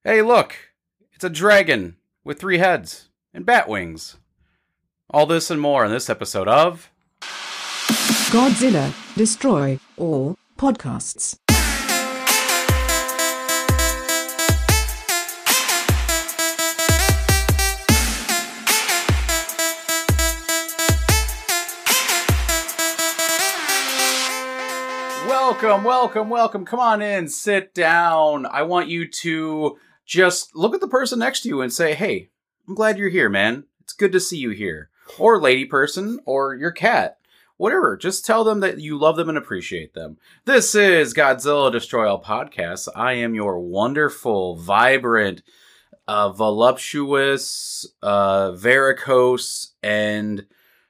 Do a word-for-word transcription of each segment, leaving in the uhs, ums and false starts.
Hey, look! It's a dragon with three heads and bat wings. All this and more in this episode of Godzilla, Destroy All Podcasts. Welcome, welcome, welcome. Come on in, sit down. I want you to just look at the person next to you and say, hey, I'm glad you're here, man. It's good to see you here. Or lady person, or your cat. Whatever. Just tell them that you love them and appreciate them. This is Godzilla Destroy All Podcasts. I am your wonderful, vibrant, uh, voluptuous, uh, varicose, and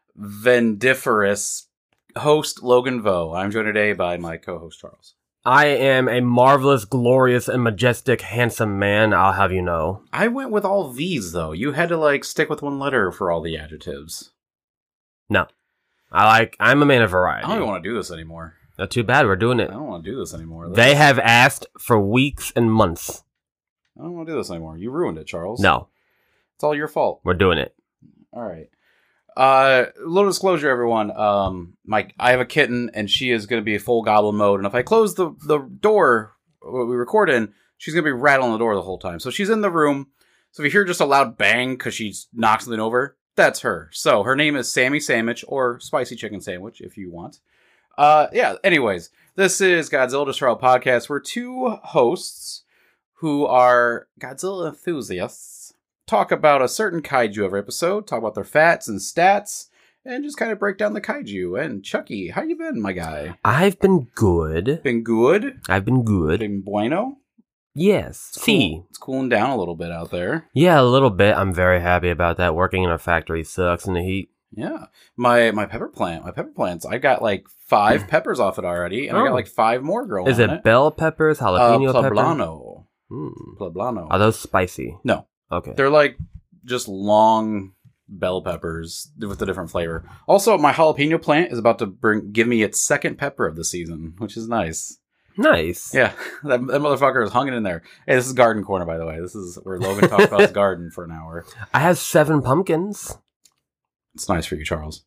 vendiferous host Logan Vo. I'm joined today by my co-host Charles. I am a marvelous, glorious, and majestic, handsome man, I'll have you know. I went with all V's, though. You had to, like, stick with one letter for all the adjectives. No. I like, I'm a man of variety. I don't even want to do this anymore. Not too bad, we're doing it. I don't want to do this anymore. Let's... They have asked for weeks and months. I don't want to do this anymore. You ruined it, Charles. No. It's all your fault. We're doing it. All right. Uh, little disclosure, everyone. Um, my I have a kitten, and she is going to be full goblin mode. And if I close the the door what we record in, she's going to be rattling the door the whole time. So she's in the room. So if you hear just a loud bang because she knocks something over, that's her. So her name is Sammy Sandwich, or Spicy Chicken Sandwich, if you want. Uh, yeah. Anyways, this is Godzilla Destroy All Podcast. We're two hosts who are Godzilla enthusiasts. Talk about a certain kaiju every episode, talk about their facts and stats, and just kind of break down the kaiju. And Chucky, how you been, my guy? I've been good. Been good? I've been good. Been bueno? Yes. It's See. Cool. It's cooling down a little bit out there. Yeah, a little bit. I'm very happy about that. Working in a factory sucks in the heat. Yeah. My my pepper plant, my pepper plants, I got like five peppers off it already, and oh. I got like five more growing Is it, it. bell peppers, jalapeno uh, peppers? Poblano. Hmm. Poblano. Are those spicy? No. Okay. They're like just long bell peppers with a different flavor. Also, my jalapeno plant is about to bring give me its second pepper of the season, which is nice. Nice. Yeah, that, that motherfucker is hung in there. Hey, this is Garden Corner, by the way. This is where Logan talks about his garden for an hour. I have seven pumpkins. It's nice for you, Charles.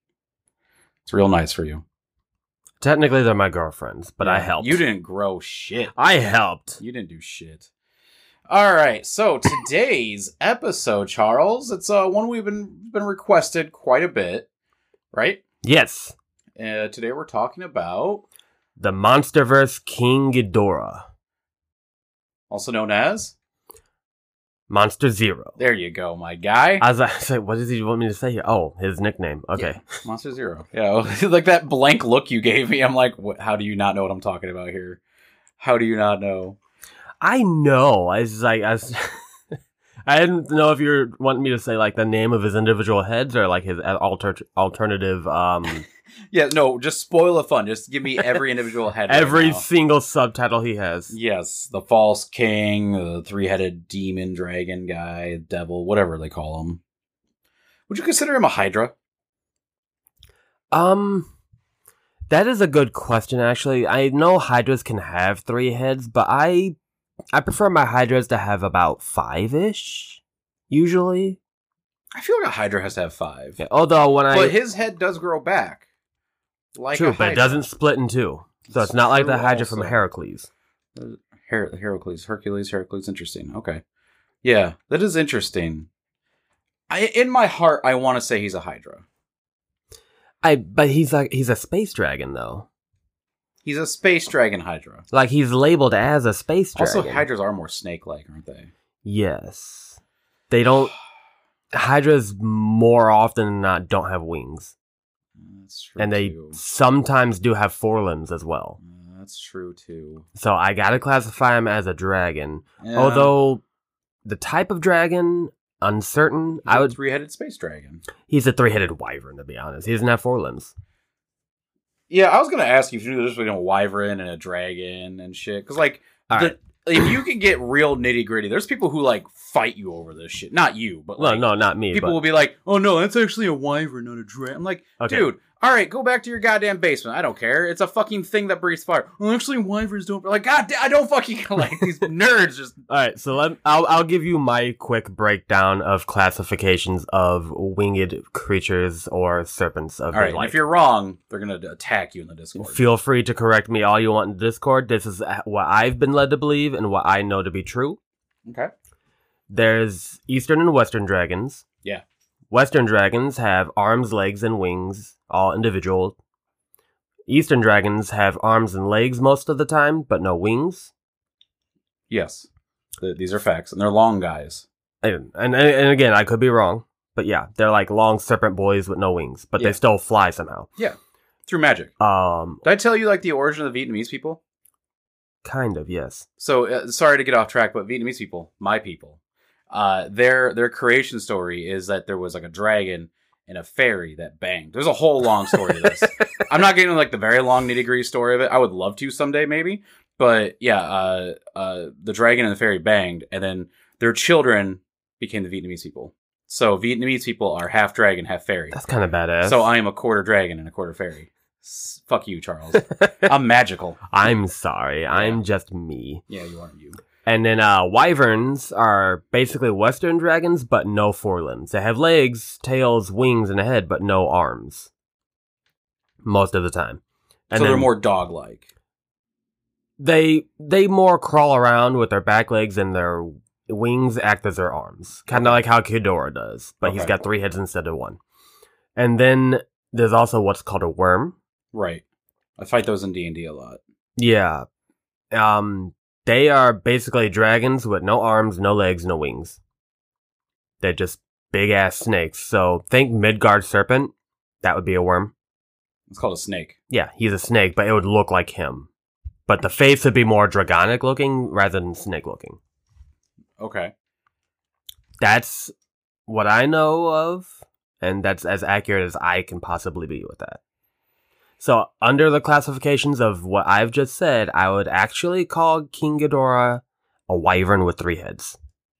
It's real nice for you. Technically, they're my girlfriends, but yeah, I helped. You didn't grow shit. I helped. You didn't do shit. All right, so today's episode, Charles, it's uh, one we've been been requested quite a bit, right? Yes. Uh, today we're talking about the Monsterverse King Ghidorah, also known as Monster Zero. There you go, my guy. I was like, what does he want me to say here? Oh, his nickname. Okay. Yeah, Monster Zero. Yeah, like that blank look you gave me. I'm like, what, how do you not know what I'm talking about here? How do you not know? I know. I was like, I, was I didn't know if you were wanting me to say like the name of his individual heads or like his alter- alternative. Um, yeah, no, just spoil the fun. Just give me every individual head. Every right single subtitle he has. Yes, the false king, the three-headed demon, dragon guy, devil, whatever they call him. Would you consider him a Hydra? Um. That is a good question, actually. I know Hydras can have three heads, but I I prefer my Hydras to have about five-ish, usually. I feel like a Hydra has to have five. Yeah, although when I... But his head does grow back. Like True, a but it doesn't split in two. So it's, it's not like the Hydra also. From Heracles. Her- Heracles, Hercules, Heracles, interesting. Okay. Yeah, that is interesting. I In my heart, I want to say he's a Hydra. I, but he's like he's a space dragon though. He's a space dragon Hydra. Like he's labeled as a space dragon. Also, Hydras are more snake-like, aren't they? Yes. They don't. Hydras more often than not don't have wings. That's true. And they too. sometimes do have forelimbs as well. Uh, that's true too. So I gotta classify him as a dragon. Yeah. Although the type of dragon. Uncertain. He's I would a three-headed space dragon. He's a three-headed wyvern, to be honest. He doesn't have four limbs. Yeah, I was gonna ask you if you knew there's like a wyvern and a dragon and shit. Because like, the, right. if you can get real nitty gritty, there's people who like fight you over this shit. Not you, but like, no, no, not me. People but... will be like, "Oh no, that's actually a wyvern, not a dragon." I'm like, okay. Dude, All right, go back to your goddamn basement. I don't care. It's a fucking thing that breathes fire. Well, actually, wyverns don't. Like, God, I don't fucking like these nerds. Just all right. So let I'll I'll give you my quick breakdown of classifications of winged creatures or serpents of all right. the light. If you're wrong, they're gonna attack you in the Discord. Feel free to correct me all you want in Discord. This is what I've been led to believe and what I know to be true. Okay. There's Eastern and Western dragons. Yeah. Western dragons have arms, legs, and wings, all individual. Eastern dragons have arms and legs most of the time, but no wings. Yes. Th- these are facts, and they're long guys. And, and and again, I could be wrong, but yeah, they're like long serpent boys with no wings, but Yeah. they still fly somehow. Yeah. Through magic. Um, Did I tell you, like, the origin of the Vietnamese people? kind of, yes. So, uh, sorry to get off track, but Vietnamese people, my people, uh, their their creation story is that there was, like, a dragon and a fairy that banged. There's a whole long story to this. I'm not getting, like, the very long nitty-gritty story of it. I would love to someday, maybe. But, yeah, uh, uh, the dragon and the fairy banged, and then their children became the Vietnamese people. So, Vietnamese people are half dragon, half fairy. That's kind of badass. So, I am a quarter dragon and a quarter fairy. S- fuck you, Charles. I'm magical. I'm sorry, I'm just me. Yeah, you aren't you. And then uh, wyverns are basically Western dragons, but no forelimbs. They have legs, tails, wings, and a head, but no arms. Most of the time. And So then they're more dog-like. They they more crawl around with their back legs, and their wings act as their arms. Kind of like how Ghidorah does, but he's Okay. got three heads instead of one. And then there's also what's called a worm. Right. I fight those in D and D a lot. Yeah. Um, they are basically dragons with no arms, no legs, no wings. They're just big ass snakes. So think Midgard serpent. That would be a worm. It's called a snake. Yeah, he's a snake, but it would look like him. But the face would be more dragonic looking rather than snake looking. Okay. That's what I know of, and that's as accurate as I can possibly be with that. So, under the classifications of what I've just said, I would actually call King Ghidorah a wyvern with three heads.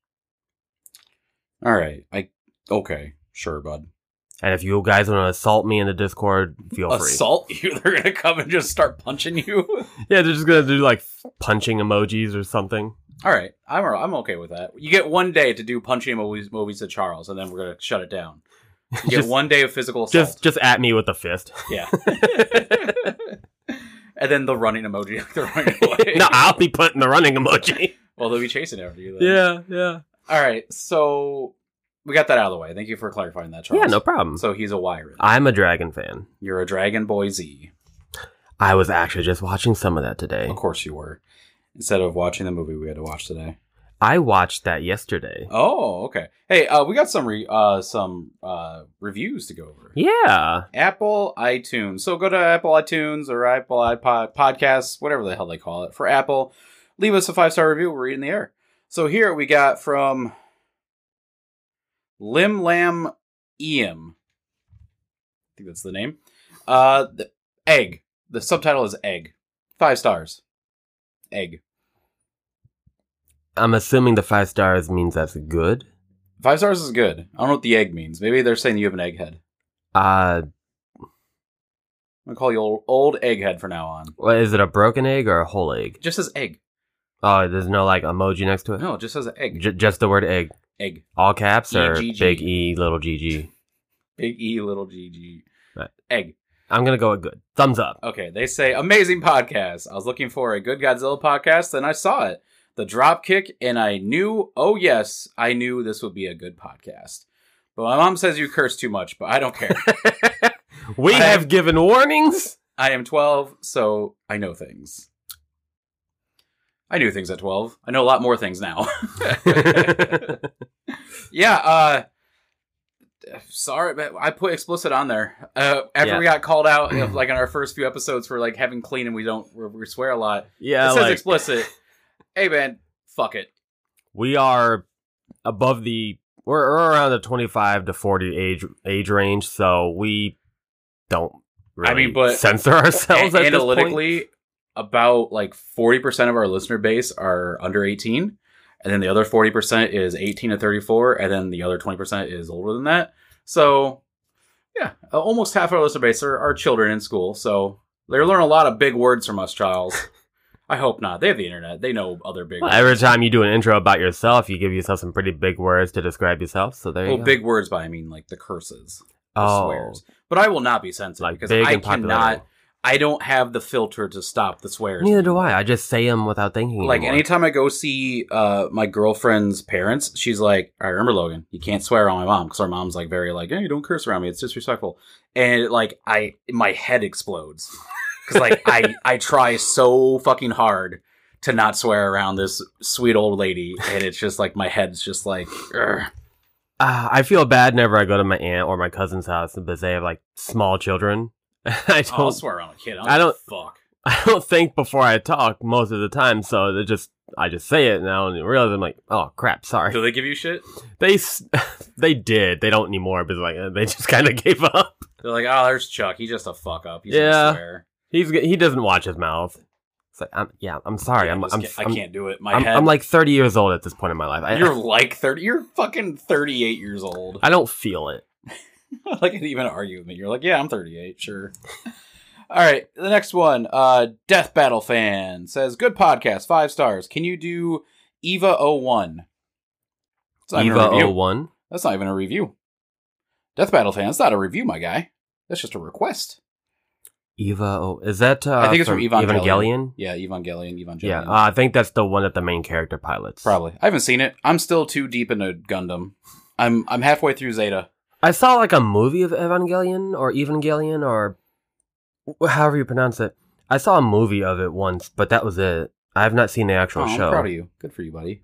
All right. I okay. Sure, bud. And if you guys want to assault me in the Discord, feel free. Assault you? They're gonna come and just start punching you? Yeah, they're just gonna do like punching emojis or something. All right. I'm I'm okay with that. You get one day to do punching movies movies to Charles, and then we're gonna shut it down. You get Just- one day of physical assault. Just just at me with a fist. Yeah. And then the running emoji, like they're running away. No, I'll be putting the running emoji. Well, they'll be chasing after you then. Yeah, yeah. All right. So we got that out of the way. Thank you for clarifying that, Charles. Yeah, no problem. So he's a wyvern. I'm a dragon fan. You're a Dragon Boy Z. I was actually just watching some of that today. Of course you were. Instead of watching the movie we had to watch today. I watched that yesterday. Oh, okay. Hey, uh, we got some re- uh, some uh, reviews to go over. Yeah. Apple iTunes. So go to Apple iTunes or Apple iPod Podcasts, whatever the hell they call it, for Apple. Leave us a five-star review. We'll read it in the air. So here we got from Lim Lam Eam. I think that's the name. Uh, the Egg. The subtitle is Egg. Five stars. Egg. I'm assuming the five stars means that's good. Five stars is good. I don't know what the egg means. Maybe they're saying you have an egghead. Uh, I'm gonna call you old, old egghead from now on. what, is it a broken egg or a whole egg? It just says egg. Oh, there's no like emoji next to it? No, it just says egg. J- just the word egg. Egg. All caps or E G G. big E, little G G? Big E, little G G. Right. Egg. I'm going to go with good. Thumbs up. Okay, they say, amazing podcast. I was looking for a good Godzilla podcast, and I saw it. The drop kick, and I knew, oh yes, I knew this would be a good podcast. But my mom says you curse too much, but I don't care. We I have have- given warnings. I am twelve, so I know things. I knew things at twelve. I know a lot more things now. Yeah, uh... sorry, but I put explicit on there. Uh, after Yeah. we got called out, you know, like in our first few episodes for like having clean and we don't we we swear a lot. Yeah, it says like, explicit. Hey man, fuck it. we are above the we're, we're around the twenty-five to forty age age range, so we don't really I mean, but censor ourselves A- at this point. analytically, about like forty percent of our listener base are under eighteen, and then the other forty percent is eighteen to thirty-four, and then the other twenty percent is older than that. So Yeah, uh, almost half our listener base are, are children in school, so they learn a lot of big words from us, Charles. I hope not. They have the internet. They know other big Well, words. every time you do an intro about yourself, you give yourself some pretty big words to describe yourself. So there Well, you go. big words by I mean like the curses, the Oh. swears. But I will not be sensitive Like because big I and popular. cannot. I don't have the filter to stop the swears. Neither do I. I just say them without thinking. Like anymore. anytime I go see uh, my girlfriend's parents, she's like, "I remember Logan. You can't swear on my mom because our mom's like very like, hey, you don't curse around me. It's disrespectful." And like I, my head explodes because like I, I try so fucking hard to not swear around this sweet old lady, and it's just like my head's just like. Urgh. Uh, I feel bad whenever I go to my aunt or my cousin's house because they have like small children. I don't. I'll swear on a kid. I don't. I don't- Fuck. I don't think before I talk most of the time, so it just I just say it now and realize I'm like, oh crap, sorry. Do they give you shit? They s- they did. They don't anymore, but like uh, they just kind of gave up. They're like, oh, there's Chuck. He's just a fuck up. He's Yeah. gonna swear. He's he doesn't watch his mouth. It's like, I'm, yeah, I'm sorry. Yeah, I'm, I, just I'm, can't, I'm, I can't do it. My I'm, head. I'm like thirty years old at this point in my life. I, you're like thirty. You're fucking thirty-eight years old. I don't feel it. Like, I didn't even argue with me. You're like, yeah, I'm thirty-eight. Sure. All right, the next one. Uh, Death Battle Fan says, good podcast, five stars. Can you do Eva oh one? It's not even a Eva review. oh one. That's not even a review. Death Battle Fan, that's not a review, my guy. That's just a request. Eva oh, is that? Uh, I think it's from Evangelion. Evangelion. Yeah, Evangelion, Evangelion. Yeah, uh, I think that's the one that the main character pilots. Probably. I haven't seen it. I'm still too deep into Gundam. I'm I'm halfway through Zeta. I saw like a movie of Evangelion or Evangelion or wh- however you pronounce it. I saw a movie of it once, but that was it. I have not seen the actual Oh, I'm show. proud of you. Good for you, buddy.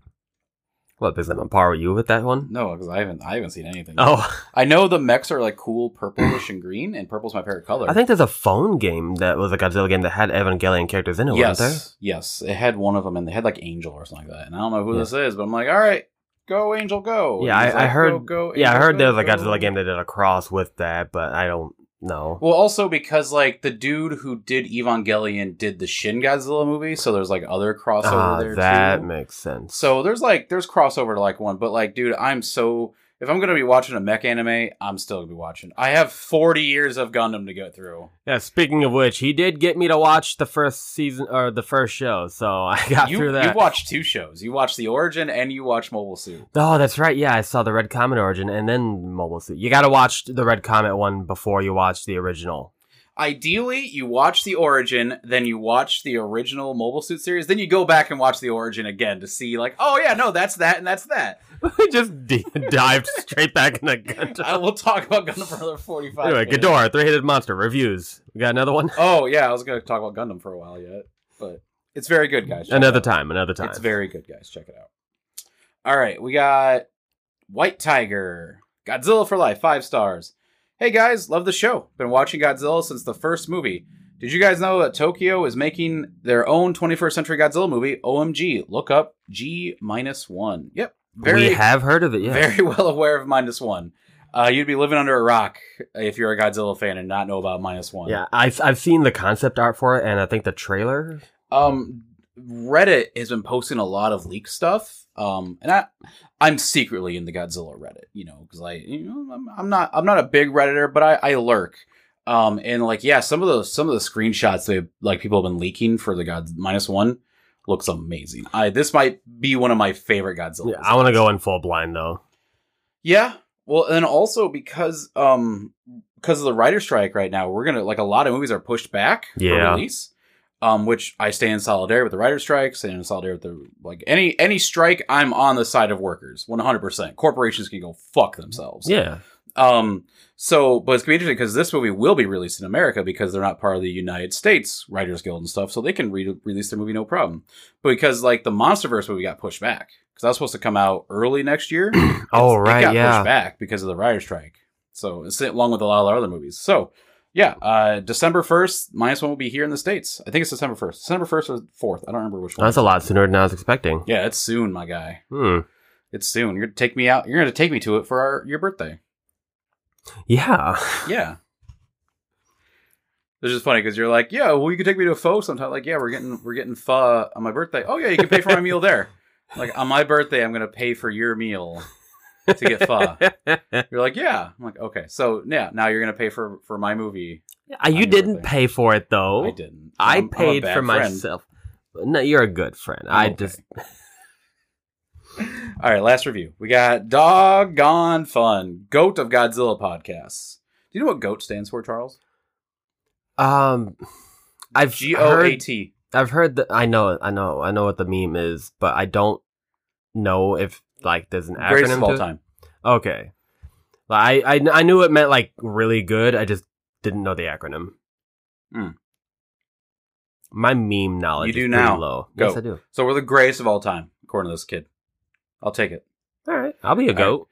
What, because I'm on par with you with that one? No, because I haven't I haven't seen anything. Oh, I know the mechs are like cool purplish and green, and purple's my favorite color. I think there's a phone game that was a Godzilla game that had Evangelion characters in it, yes, wasn't there? yes, it had one of them, and they had like Angel or something like that. And I don't know who Yeah. this is, but I'm like, all right, go Angel, go. Yeah, And he's I, I like, heard. Go, go, yeah, I Angel, heard there go, was a go. Godzilla game that did a cross with that, but I don't know. Well, also because like the dude who did Evangelion did the Shin Godzilla movie, so there's like other crossover Ah, there that too. makes sense. So there's like there's crossover to like one, but like, dude, I'm so if I'm gonna be watching a mech anime, I'm still gonna be watching. I have forty years of Gundam to get through. Yeah, speaking of which, he did get me to watch the first season or the first show, so I got You through you that. watched two shows. You watched the Origin and you watched Mobile Suit. Oh, that's right. Yeah, I saw the Red Comet Origin and then Mobile Suit. You got to watch the Red Comet one before you watch the original. Ideally, you watch the Origin, then you watch the original Mobile Suit series, then you go back and watch the Origin again to see, like, oh yeah, no, that's that and that's that. Just d- dived straight back in the Gundam. I will talk about Gundam for another forty-five Anyway, minutes. Ghidorah, three-headed monster reviews. We got another one. Oh yeah, I was going to talk about Gundam for a while yet, but it's very good, guys. Check Another it out. time. Another time. It's very good, guys. Check it out. All right, we got White Tiger, Godzilla for Life, five stars. Hey guys, love the show. Been watching Godzilla since the first movie. Did you guys know that Tokyo is making their own twenty-first century Godzilla movie? O M G, look up G minus one. Yep, very we have heard of it. Yeah. very well aware of minus one. Uh, you'd be living under a rock if you're a Godzilla fan and not know about minus one. Yeah, I've I've seen the concept art for it, and I think the trailer. Um, Reddit has been posting a lot of leak stuff. Um, and I, I'm secretly in the Godzilla Reddit, you know, because I, you know, I'm, I'm not, I'm not a big Redditor, but I, I lurk. Um, and like, yeah, some of those, some of the screenshots they like people have been leaking for the God minus one looks amazing. I, this might be one of my favorite Godzilla. Yeah, I want to go in full blind though. Yeah. Well, and also because, um, because of the writer strike right now, we're gonna like a lot of movies are pushed back Yeah. for release. Um, which I stay in solidarity with the writer strike, stay in solidarity with the, like, any, any strike, I'm on the side of workers, one hundred percent. Corporations can go fuck themselves. Yeah. Um, so, but it's gonna be interesting because this movie will be released in America because they're not part of the United States Writers Guild and stuff, so they can re- release their movie no problem. But because, like, the MonsterVerse movie got pushed back, because that was supposed to come out early next year. Oh, It's- right, It got yeah. pushed back because of the writer strike. So, it's along with a lot of other movies. So, yeah, uh, December first, minus one will be here in the States. I think it's December first. December first or fourth. I don't remember which one. That's a lot sooner than I was expecting. Yeah, it's soon, my guy. Hmm. It's soon. You're gonna take me out. You're gonna take me to it for our, your birthday. Yeah. Yeah. It's just funny because you're like, yeah, well, you can take me to a pho sometime. Like, yeah, we're getting we're getting pho on my birthday. Oh yeah, you can pay for my meal there. Like on my birthday, I'm gonna pay for your meal to get pho. You're like, yeah. I'm like, okay. So, yeah, now you're going to pay for, for my movie. Uh, you didn't birthday. pay for it, though. I didn't. I I'm, paid I'm for friend. myself. No, you're a good friend. I'm I okay. just... All right, last review. We got Doggone Fun, GOAT of Godzilla podcasts. Do you know what GOAT stands for, Charles? Um, I've G O A heard... T. I've heard that. I know, I know, I know what the meme is, but I don't know if like there's an acronym. Greatest of all to it. time. Okay, like, I, I I knew it meant like really good. I just didn't know the acronym. Mm. My meme knowledge You do is pretty now. low. Go. Yes, I do. So we're the greatest of all time, according to this kid. I'll take it. All right, I'll be a All goat.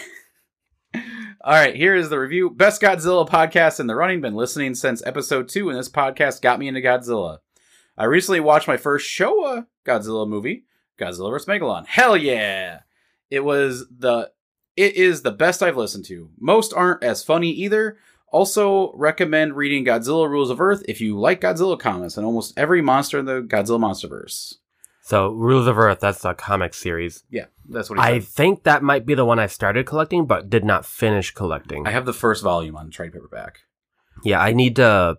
All right, here is the review. Best Godzilla podcast in the running. Been listening since episode two, and this podcast got me into Godzilla. I recently watched my first Showa Godzilla movie, Godzilla versus. Megalon. Hell yeah! It was the, it is the best I've listened to. Most aren't as funny either. Also, recommend reading Godzilla Rules of Earth if you like Godzilla comics and almost every monster in the Godzilla MonsterVerse. So, Rules of Earth, that's a comic series. Yeah, that's what he I said. think that might be the one I started collecting, but did not finish collecting. I have the first volume on trade paperback. Yeah, I need to.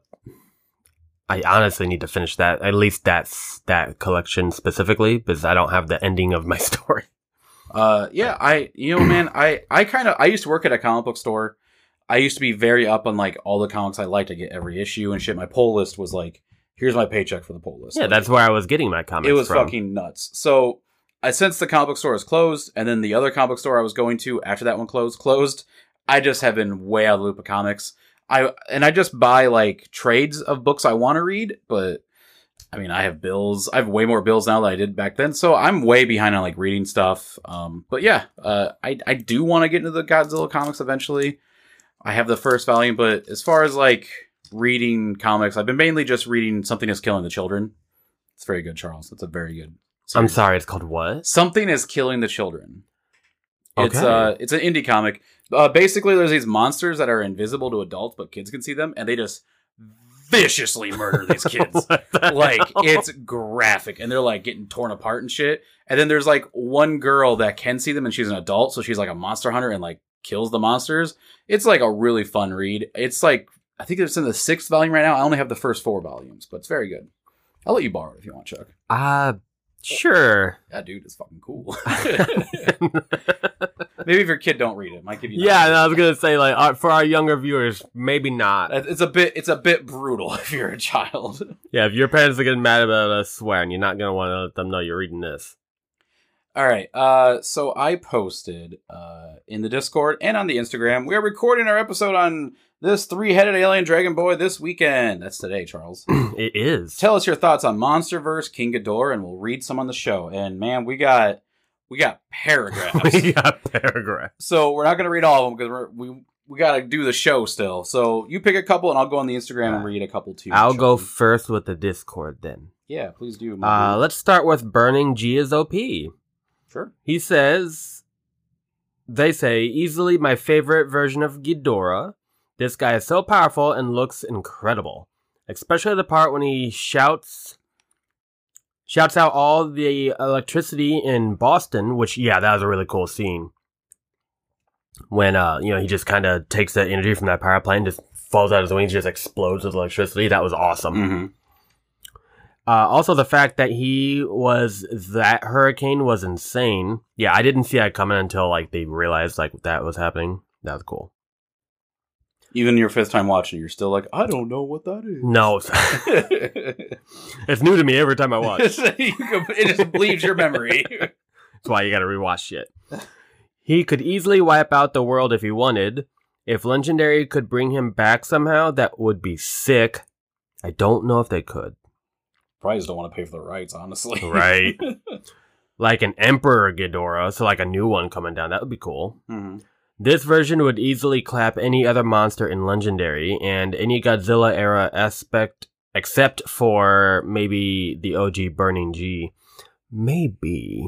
I honestly need to finish that, at least that's that collection specifically, because I don't have the ending of my story. Uh, yeah, I, you know, man, I, I kind of, I used to work at a comic book store. I used to be very up on like all the comics I liked. I get every issue and shit. My pull list was like, here's my paycheck for the pull list. Yeah, like, that's where I was getting my comics it was from. fucking nuts. So I, since the comic book store is closed, and then the other comic book store I was going to after that one closed, closed, I just have been way out of the loop of comics. I, and I just buy like trades of books I want to read, but I mean, I have bills. I have way more bills now than I did back then. So I'm way behind on like reading stuff. Um, but yeah, uh, I, I do want to get into the Godzilla comics eventually. I have the first volume, but as far as like reading comics, I've been mainly just reading Something is Killing the Children. It's very good, Charles. It's a very good series. I'm sorry, it's called what? Something is Killing the Children. It's Okay. uh, it's an indie comic. Uh, basically, there's these monsters that are invisible to adults, but kids can see them, and they just viciously murder these kids. What the Like, hell? it's graphic, and they're like getting torn apart and shit. And then there's like one girl that can see them, and she's an adult, so she's like a monster hunter and like kills the monsters. It's like a really fun read. It's like, I think it's in the sixth volume right now. I only have the first four volumes, but it's very good. I'll let you borrow it if you want, Chuck. Uh, sure. Yeah, dude, it's fucking cool. Maybe if your kid don't read it, it might give you. Yeah, I was gonna say like uh, for our younger viewers, maybe not. It's a bit. It's a bit brutal if you're a child. Yeah, if your parents are getting mad about us swearing, you're not gonna want to let them know you're reading this. All right. Uh, so I posted uh in the Discord and on the Instagram. We are recording our episode on this three-headed alien dragon boy this weekend. That's today, Charles. It is. Tell us your thoughts on MonsterVerse, King Ghidorah, and we'll read some on the show. And man, we got we got paragraphs. We got paragraph. So we're not going to read all of them because we're, we we got to do the show still. So you pick a couple, and I'll go on the Instagram and read a couple too. I'll Chuck. go first with the Discord then. Yeah, please do. Uh, let's start with Burning G is O P. Sure. He says, they say, easily my favorite version of Ghidorah. This guy is so powerful and looks incredible. Especially the part when he shouts shouts out all the electricity in Boston, which, yeah, that was a really cool scene. When, uh, you know, he just kind of takes that energy from that power plant, just falls out of his wings, just explodes with electricity. That was awesome. Mm-hmm. Uh, also, the fact that he was, that hurricane was insane. Yeah, I didn't see that coming until, like, they realized, like, that was happening. That was cool. Even your fifth time watching, you're still like, I don't know what that is. No. It's new to me every time I watch. It just leaves your memory. That's why you gotta rewatch shit. He could easily wipe out the world if he wanted. If Legendary could bring him back somehow, that would be sick. I don't know if they could. Probably just don't want to pay for the rights, honestly. Right. Like an Emperor Ghidorah, so like a new one coming down. That would be cool. Mm-hmm. This version would easily clap any other monster in Legendary and any Godzilla era aspect, except for maybe the O G Burning G. Maybe.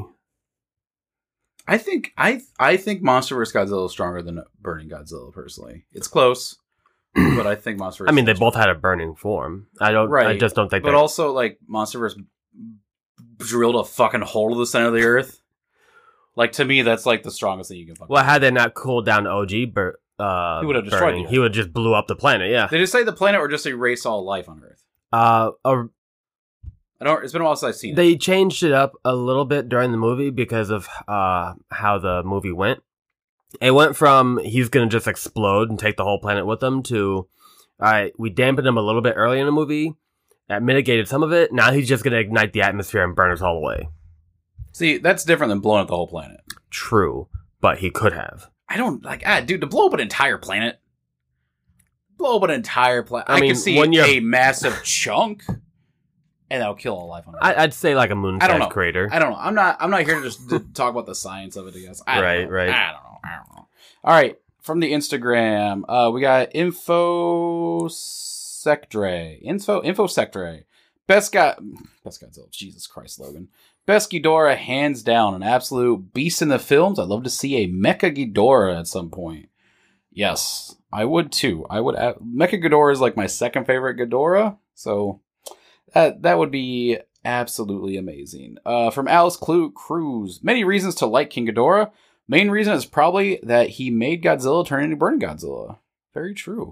I think I I think MonsterVerse Godzilla is stronger than Burning Godzilla. Personally, it's close, but I think MonsterVerse. I mean, they is both had a burning form. I don't. Right. I just don't think. But they're- also, like MonsterVerse drilled a fucking hole to the center of the earth. Like, to me, that's like the strongest thing you can fucking Well, had they not cooled down O G bur- uh, He would have destroyed burning, the he would just blew up the planet, yeah. Did it say the planet or just erase all life on Earth? Uh, uh, I don't. It's been a while since I've seen it. they changed it up a little bit during the movie because of uh, how the movie went. It went from he's going to just explode and take the whole planet with him to, all right, we dampened him a little bit early in the movie. That mitigated some of it. Now he's just going to ignite the atmosphere and burn us all away. See, that's different than blowing up the whole planet. True, but he could have. I don't like, ah, dude, to blow up an entire planet, blow up an entire planet. I, I mean, can see when you're- a massive chunk, and that'll kill all life on Earth. I, I'd say like a moon I don't know. sized crater. I don't know. I'm not. I'm not here to just to talk about the science of it. I guess. I don't Right, know. right. I don't know. I don't know. All right. From the Instagram, uh, we got info sectre. Info info sectre. Best guy. Best Godzilla. Jesus Christ, Logan. Best Ghidorah, hands down, an absolute beast in the films. I'd love to see a Mecha Ghidorah at some point. Yes, I would too. I would. Add, Mecha Ghidorah is like my second favorite Ghidorah, so that that would be absolutely amazing. Uh, from Alice Clue Cruz, many reasons to like King Ghidorah. Main reason is probably that he made Godzilla turn into Burning Godzilla. Very true.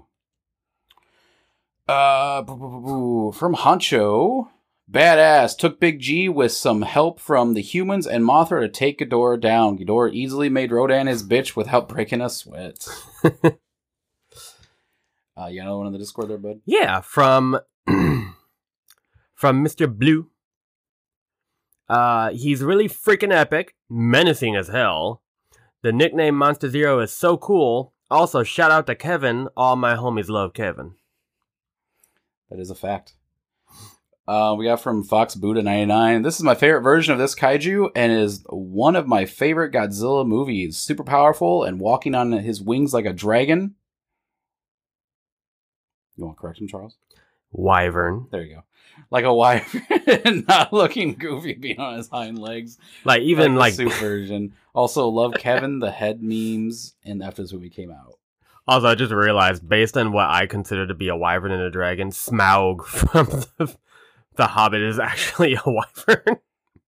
Uh, boo, boo, boo, boo. From Honcho, badass, took Big G with some help from the humans and Mothra to take Ghidorah down. Ghidorah easily made Rodan his bitch without breaking a sweat. uh, you got another one in the Discord there, bud? Yeah, from from Mister Blue. Uh, he's really freaking epic, menacing as hell. The nickname Monster Zero is so cool. Also, shout out to Kevin. All my homies love Kevin. That is a fact. Uh, we got from Fox Buddha ninety-nine. This is my favorite version of this kaiju and is one of my favorite Godzilla movies. Super powerful and walking on his wings like a dragon. You want to correct him, Charles? Wyvern. There you go. Like a wyvern, not looking goofy being on his hind legs. Like, even like... the suit version. Also, love Kevin, the head memes, and after this movie came out. Also, I just realized, based on what I consider to be a wyvern and a dragon, Smaug from the, the Hobbit is actually a wyvern.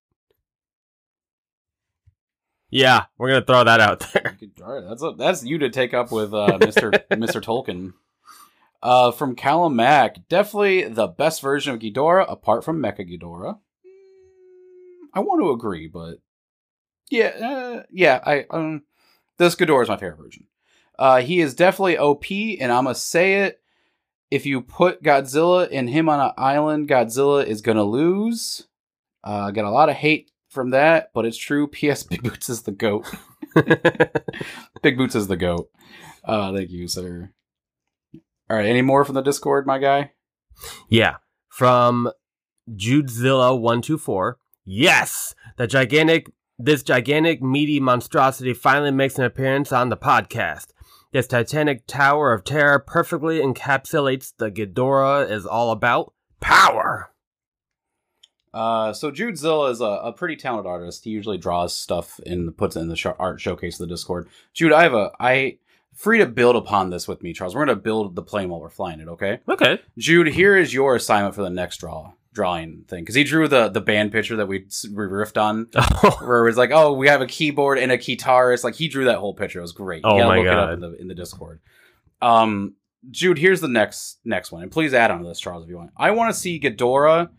Yeah, we're going to throw that out there. All right, that's a, that's you to take up with uh, Mister Mister Tolkien. Uh, from Callum Mack, definitely the best version of Ghidorah, apart from Mecha Ghidorah. I want to agree, but yeah, uh, yeah, I um, this Ghidorah is my favorite version. Uh, he is definitely O P, and I'm gonna say it. If you put Godzilla and him on an island, Godzilla is gonna lose. Uh, got a lot of hate from that, but it's true. P S. Big Boots is the GOAT. Big Boots is the GOAT. Uh, thank you, sir. All right, any more from the Discord, my guy? Yeah, from Judezilla one two four. Yes, the gigantic, this gigantic meaty monstrosity finally makes an appearance on the podcast. This titanic tower of terror perfectly encapsulates the Ghidorah is all about power. Uh, so Judezilla is a, a pretty talented artist. He usually draws stuff and puts it in the sh- art showcase of the Discord. Jude, I have a I. Free to build upon this with me, Charles. We're going to build the plane while we're flying it, okay? Okay. Jude, here is your assignment for the next draw drawing thing. Because he drew the, the band picture that we, we riffed on. Where it was like, oh, we have a keyboard and a guitarist. Like, he drew that whole picture. It was great. Oh, you gotta my look God. it up in the, in the Discord. Um, Jude, here's the next next one. And please add on to this, Charles, if you want. I want to see Ghidorah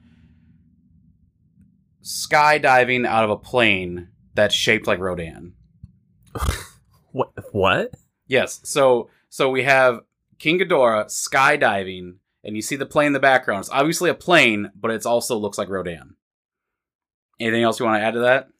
skydiving out of a plane that's shaped like Rodan. What? What? Yes, so so we have King Ghidorah skydiving, and you see the plane in the background. It's obviously a plane, but it also looks like Rodan. Anything else you want to add to that?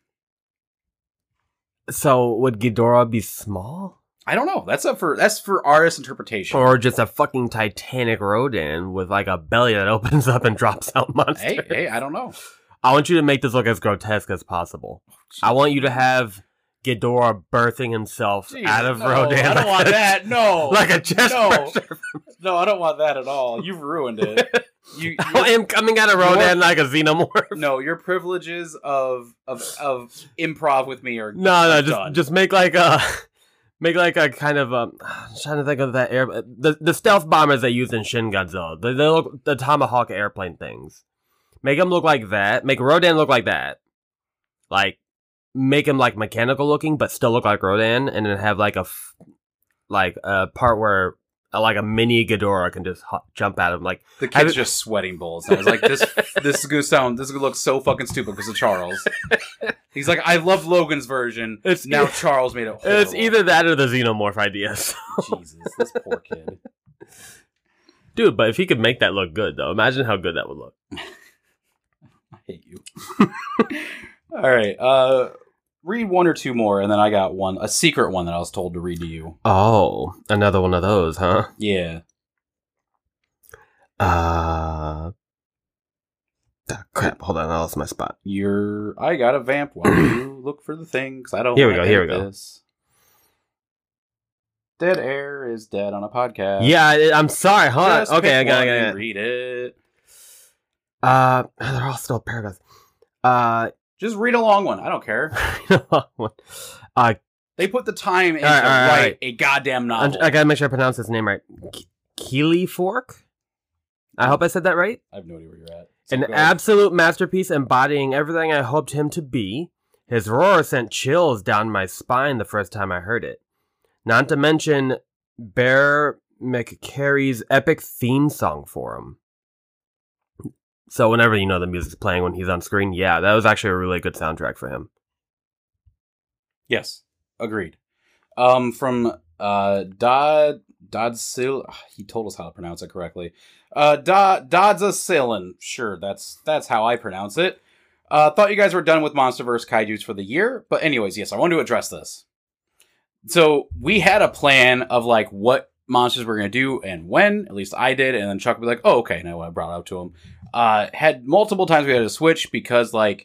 So, would Ghidorah be small? I don't know. That's up for that's for artist interpretation. Or just a fucking Titanic Rodan with like a belly that opens up and drops out monsters? hey, hey, I don't know. I want you to make this look as grotesque as possible. I want you to have Ghidorah birthing himself Jeez, out of no, Rodan. I don't want that. No, Like a chest no, pressure. no, I don't want that at all. You've ruined it. You, I am coming out of Rodan like a xenomorph. no, your privileges of of of improv with me are No, no, just done. just make like a make like a kind of um. I'm trying to think of that air the the stealth bombers they use in Shin Godzilla. They, they look the Tomahawk airplane things. Make them look like that. Make Rodan look like that. Like make him like mechanical looking, but still look like Rodan, and then have like a f- like a part where uh, like a mini Ghidorah can just ho- jump at him. Like The kid's just sweating bullets. I was like, this this is gonna sound this is gonna look so fucking stupid because of Charles. He's like, I love Logan's version. It's now e- Charles made it horrible. It's either that or the Xenomorph idea. So. Jesus, this poor kid. Dude, but if he could make that look good, though, imagine how good that would look. I hate you. All right, uh, read one or two more, and then I got one, a secret one that I was told to read to you. Oh, another one of those, huh? Yeah. Uh, ah, crap, hold on, I lost my spot. You're. I got a vamp while you look for the thing, 'cause I don't. Here we wanna go, here edit we go. this. Dead air is dead on a podcast. Yeah, I, I'm sorry, hold on. Just Okay, I pick got one it, I and got it. read it. Uh, they're all still paragraphs. Uh, Just read a long one. I don't care. uh, They put the time in All right, to all right, all write right. a goddamn I'm- novel. I gotta make sure I pronounce his name right. Ke- Keely Fork? I hope I said that right. I have no idea where you're at. So An go ahead. absolute masterpiece embodying everything I hoped him to be. His roar sent chills down my spine the first time I heard it. Not to mention Bear McCary's epic theme song for him. So whenever, you know, the music's playing when he's on screen, yeah, that was actually a really good soundtrack for him. Yes, agreed. Um, from uh, Dodd Doddsil. He told us how to pronounce it correctly. Uh, Dodd Doddsasilin. Sure, that's that's how I pronounce it. Uh, thought you guys were done with MonsterVerse Kaijus for the year, but anyways, yes, I wanted to address this. So we had a plan of like what monsters we're gonna do and when. At least I did, and then Chuck would be like, "Oh, okay." And I brought it up to him. Uh, had multiple times we had to switch because like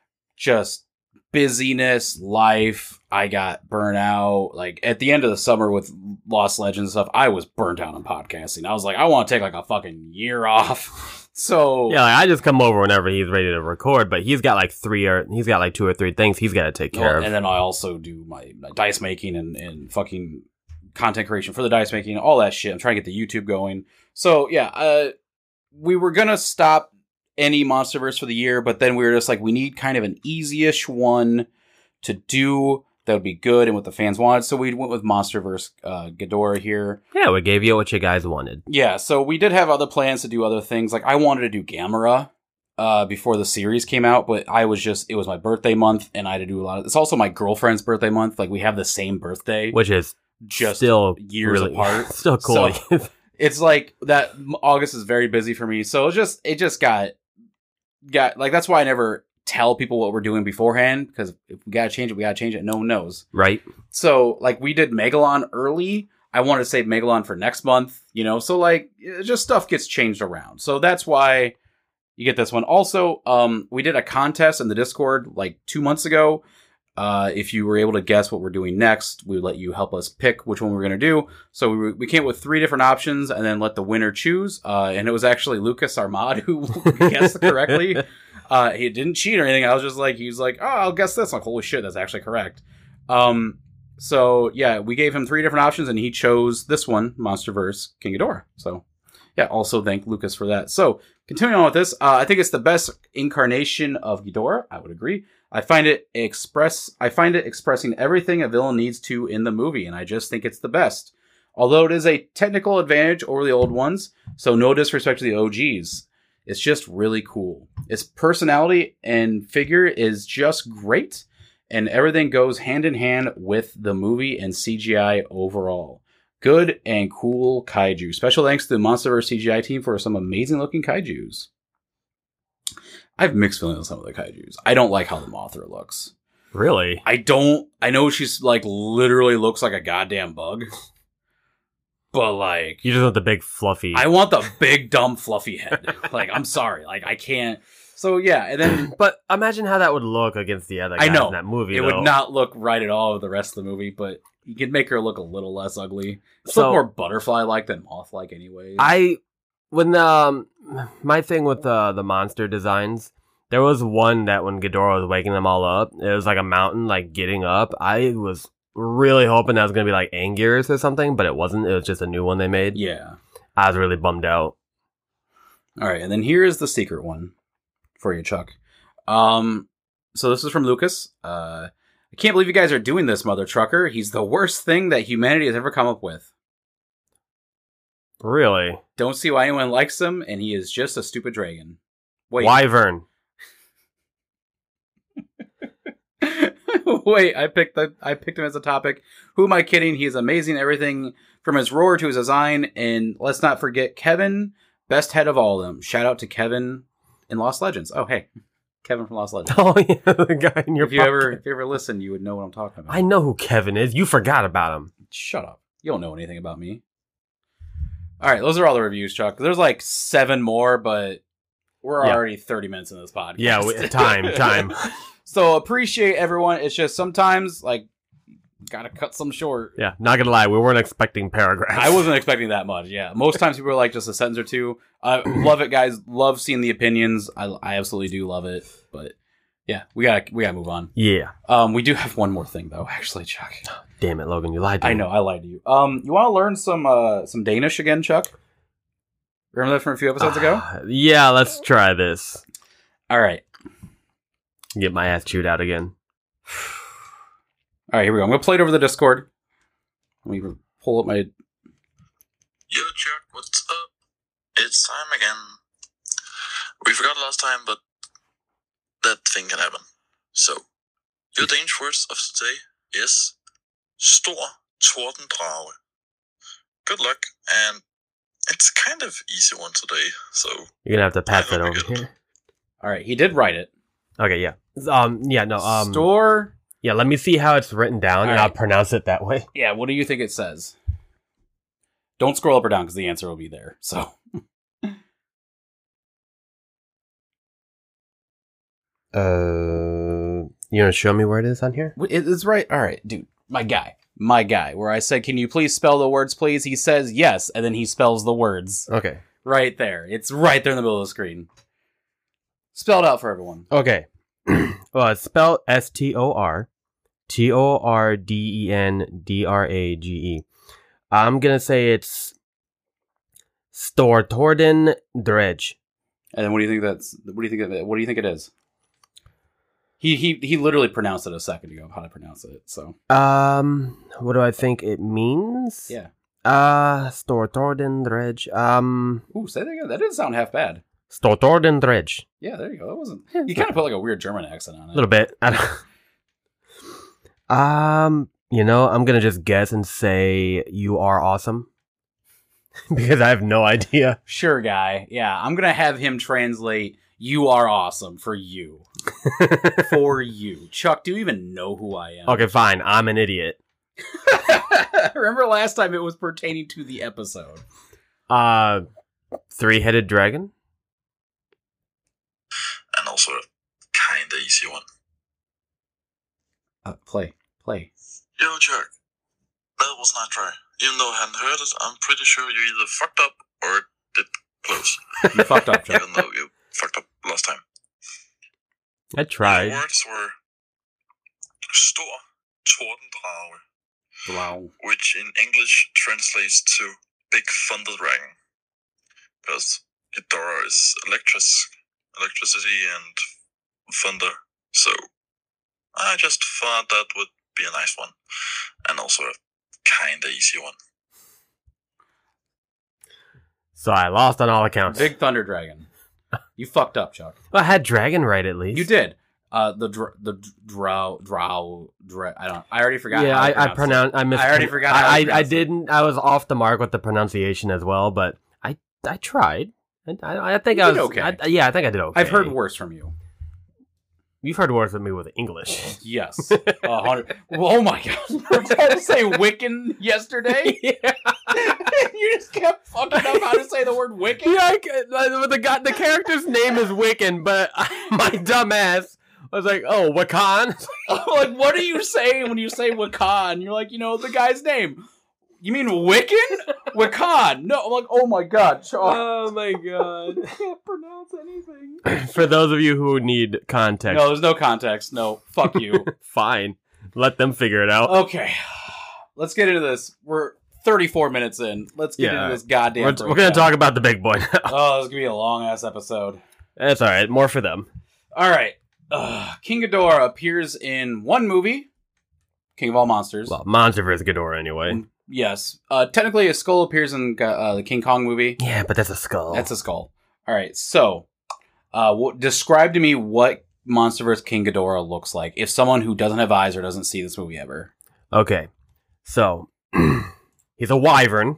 just busyness, life. I got burnt out. Like at the end of the summer with Lost Legends and stuff, I was burnt out on podcasting. I was like, I want to take like a fucking year off. So Yeah, like, I just come over whenever he's ready to record, but he's got like three or he's got like two or three things he's got to take care well, of. and then I also do my, my dice making and, and fucking content creation for the dice making, all that shit. I'm trying to get the YouTube going. So yeah, uh, we were gonna stop any MonsterVerse for the year, but then we were just like, we need kind of an easy-ish one to do that would be good and what the fans wanted. So we went with MonsterVerse uh, Ghidorah here. Yeah, we gave you what you guys wanted. Yeah, so we did have other plans to do other things. Like I wanted to do Gamera uh, before the series came out, but I was just, it was my birthday month and I had to do a lot of, it's also my girlfriend's birthday month. Like we have the same birthday. Which is just still years really, apart. Still cool. So, it's like that August is very busy for me. So it just, it just got, got like, that's why I never tell people what we're doing beforehand. Because if we got to change it, we got to change it. No one knows. Right. So like we did Megalon early. I wanted to save Megalon for next month, you know? So like it just stuff gets changed around. So that's why you get this one. Also, um, we did a contest in the Discord like two months ago. Uh, if you were able to guess what we're doing next, we would let you help us pick which one we're going to do. So we, we came up with three different options and then let the winner choose. Uh, and it was actually Lucas Armad who guessed correctly. Uh, he didn't cheat or anything. I was just like, he was like, oh, I'll guess this. I'm like, holy shit, that's actually correct. Um, so yeah, we gave him three different options and he chose this one, MonsterVerse King Ghidorah. So yeah, also thank Lucas for that. So continuing on with this, uh, I think it's the best incarnation of Ghidorah. I would agree. I find it express. I find it expressing everything a villain needs to in the movie, and I just think it's the best. Although it is a technical advantage over the old ones, so no disrespect to the O Gs. It's just really cool. Its personality and figure is just great, and everything goes hand in hand with the movie and C G I overall. Good and cool kaiju. Special thanks to the MonsterVerse C G I team for some amazing looking kaijus. I have mixed feelings on some of the kaijus. I don't like how the Mothra looks. Really? I don't. I know she's like literally looks like a goddamn bug, but like You just want the big fluffy. I want the big dumb fluffy head. Like I'm sorry, like I can't. So yeah, and then But imagine how that would look against the other I guys know in that movie. it though. would not look right at all with the rest of the movie, but you could make her look a little less ugly. It's So- look more butterfly like than moth like, anyways. I when the um, my thing with the the monster designs, there was one that when Ghidorah was waking them all up, it was like a mountain like getting up. I was really hoping that was gonna be like Anguirus or something, but it wasn't. It was just a new one they made. yeah. I was really bummed out. All right, and then here is the secret one for you, Chuck. Um, so this is from Lucas. Uh, I can't believe you guys are doing this, mother trucker. He's the worst thing that humanity has ever come up with. Really? Don't see why anyone likes him, and he is just a stupid dragon. Wait. Wyvern. Wait, I picked the I picked him as a topic. Who am I kidding? He is amazing. Everything from his roar to his design, and let's not forget Kevin, best head of all of them. Shout out to Kevin in Lost Legends. Oh, hey, Kevin from Lost Legends. Oh yeah, the guy in your if you pocket. ever if you ever listen, you would know what I'm talking about. I know who Kevin is. You forgot about him. Shut up. You don't know anything about me. All right, those are all the reviews, Chuck. There's like seven more, but we're Yeah. already thirty minutes into this podcast. Yeah, we, time, time. So appreciate everyone. It's just sometimes like gotta cut some short. Yeah, not gonna lie, we weren't expecting paragraphs. I wasn't expecting that much. Yeah, most times people are like just a sentence or two. I love it, guys. Love seeing the opinions. I, I absolutely do love it. But yeah, we gotta we gotta move on. Yeah. Um, we do have one more thing though. Actually, Chuck. Damn it, Logan, you lied to me. I know I lied to you. Um, you want to learn some uh some Danish again, Chuck? Remember that from a few episodes ago? Uh, yeah, let's try this. All right. Get my ass chewed out again. All right, here we go. I'm gonna play it over the Discord. Let me pull up my. Yo, Chuck, what's up? It's time again. We forgot last time, but that thing can happen. So, your Danish words of today is stor tordendrage. Good luck, and it's kind of easy one today, so... You're gonna have to pass I that hope over you get here. All right, he did write it. Okay, yeah. Um, yeah, no, um... Store. Yeah, let me see how it's written down, All and right. I'll pronounce it that way. Yeah, what do you think it says? Don't scroll up or down because the answer will be there. So. Uh, you gonna show me where it is on here? It- It's right. All right, dude. My guy. My guy. Where I said, can you please spell the words, please? He says yes, and then he spells the words. Okay. Right there. It's right there in the middle of the screen. Spell it out for everyone. Okay. Well, it's spelled S T O R T O R D E N D R A G E. I'm gonna say it's Stortorden Dredge. And then what do you think that's? What do you think? It, what do you think it is? He he he literally pronounced it a second ago. How to pronounce it? So Um, what do I think it means? yeah. Uh, Stortorden Dredge. Um, Ooh, say that again. That didn't sound half bad. Stortorden Dredge. Yeah, there you go. That wasn't. You kind of put like a weird German accent on A it. little bit. I don't- um, you know, I'm gonna just guess and say you are awesome because I have no idea. Sure, guy. Yeah, I'm gonna have him translate. You are awesome for you. For you, Chuck. Do you even know who I am? Okay, fine. I'm an idiot. Remember last time it was pertaining to the episode. Uh, three-headed dragon. And also a kinda easy one. Uh, play, play. Yo, Chuck, that was not try. Even though I hadn't heard it, I'm pretty sure you either fucked up or did close. You fucked up, Chuck. Even though you fucked up last time. I tried. The words were stor tordendrage, Wow. which in English translates to big thunder dragon. Because Ghidorah is electric, electricity and thunder. So I just thought that would be a nice one. And also a kinda easy one. So I lost on all accounts. Big Thunder Dragon. You fucked up, Chuck. Well, I had dragon right at least. You did. Uh, the dr- the d- drow drow dra- I don't. I already forgot. Yeah, how to I, I pronounce pronounced. I missed. I already forgot how to I, I, I pronounce it. didn't. I was off the mark with the pronunciation as well, but I I tried. I, I, I think You I did was okay. I, yeah, I think I did okay. I've heard worse from you. You've heard worse than me with English. Yes. A hundred. Well, oh my god! You were trying to say Wiccan yesterday. Yeah. You just kept fucking up how to say the word Wiccan. Yeah, I, ca- the guy, the character's name is Wiccan, but my dumb ass was like, "Oh, Wakan." Like, what are you saying when you say Wakan? You're like, you know, the guy's name. You mean Wiccan? Wakan. No, I'm like, oh my god. Chuck. Oh my god! I can't pronounce anything. For those of you who need context, No, there's no context. No, fuck you. fine, let them figure it out. Okay, let's get into this. We're thirty-four minutes in. Let's get Yeah. into this goddamn. We're, we're gonna breakdown. talk about the big boy now. Oh, this is gonna be a long ass episode. That's all right. More for them. All right. uh, King Ghidorah appears in one movie, King of All Monsters. Well, MonsterVerse Ghidorah, anyway. Yes. Uh, technically, a skull appears in uh, the King Kong movie. Yeah, but that's a skull. That's a skull. All right. So, uh, w- describe to me what MonsterVerse King Ghidorah looks like if someone who doesn't have eyes or doesn't see this movie ever. Okay. So, he's a wyvern.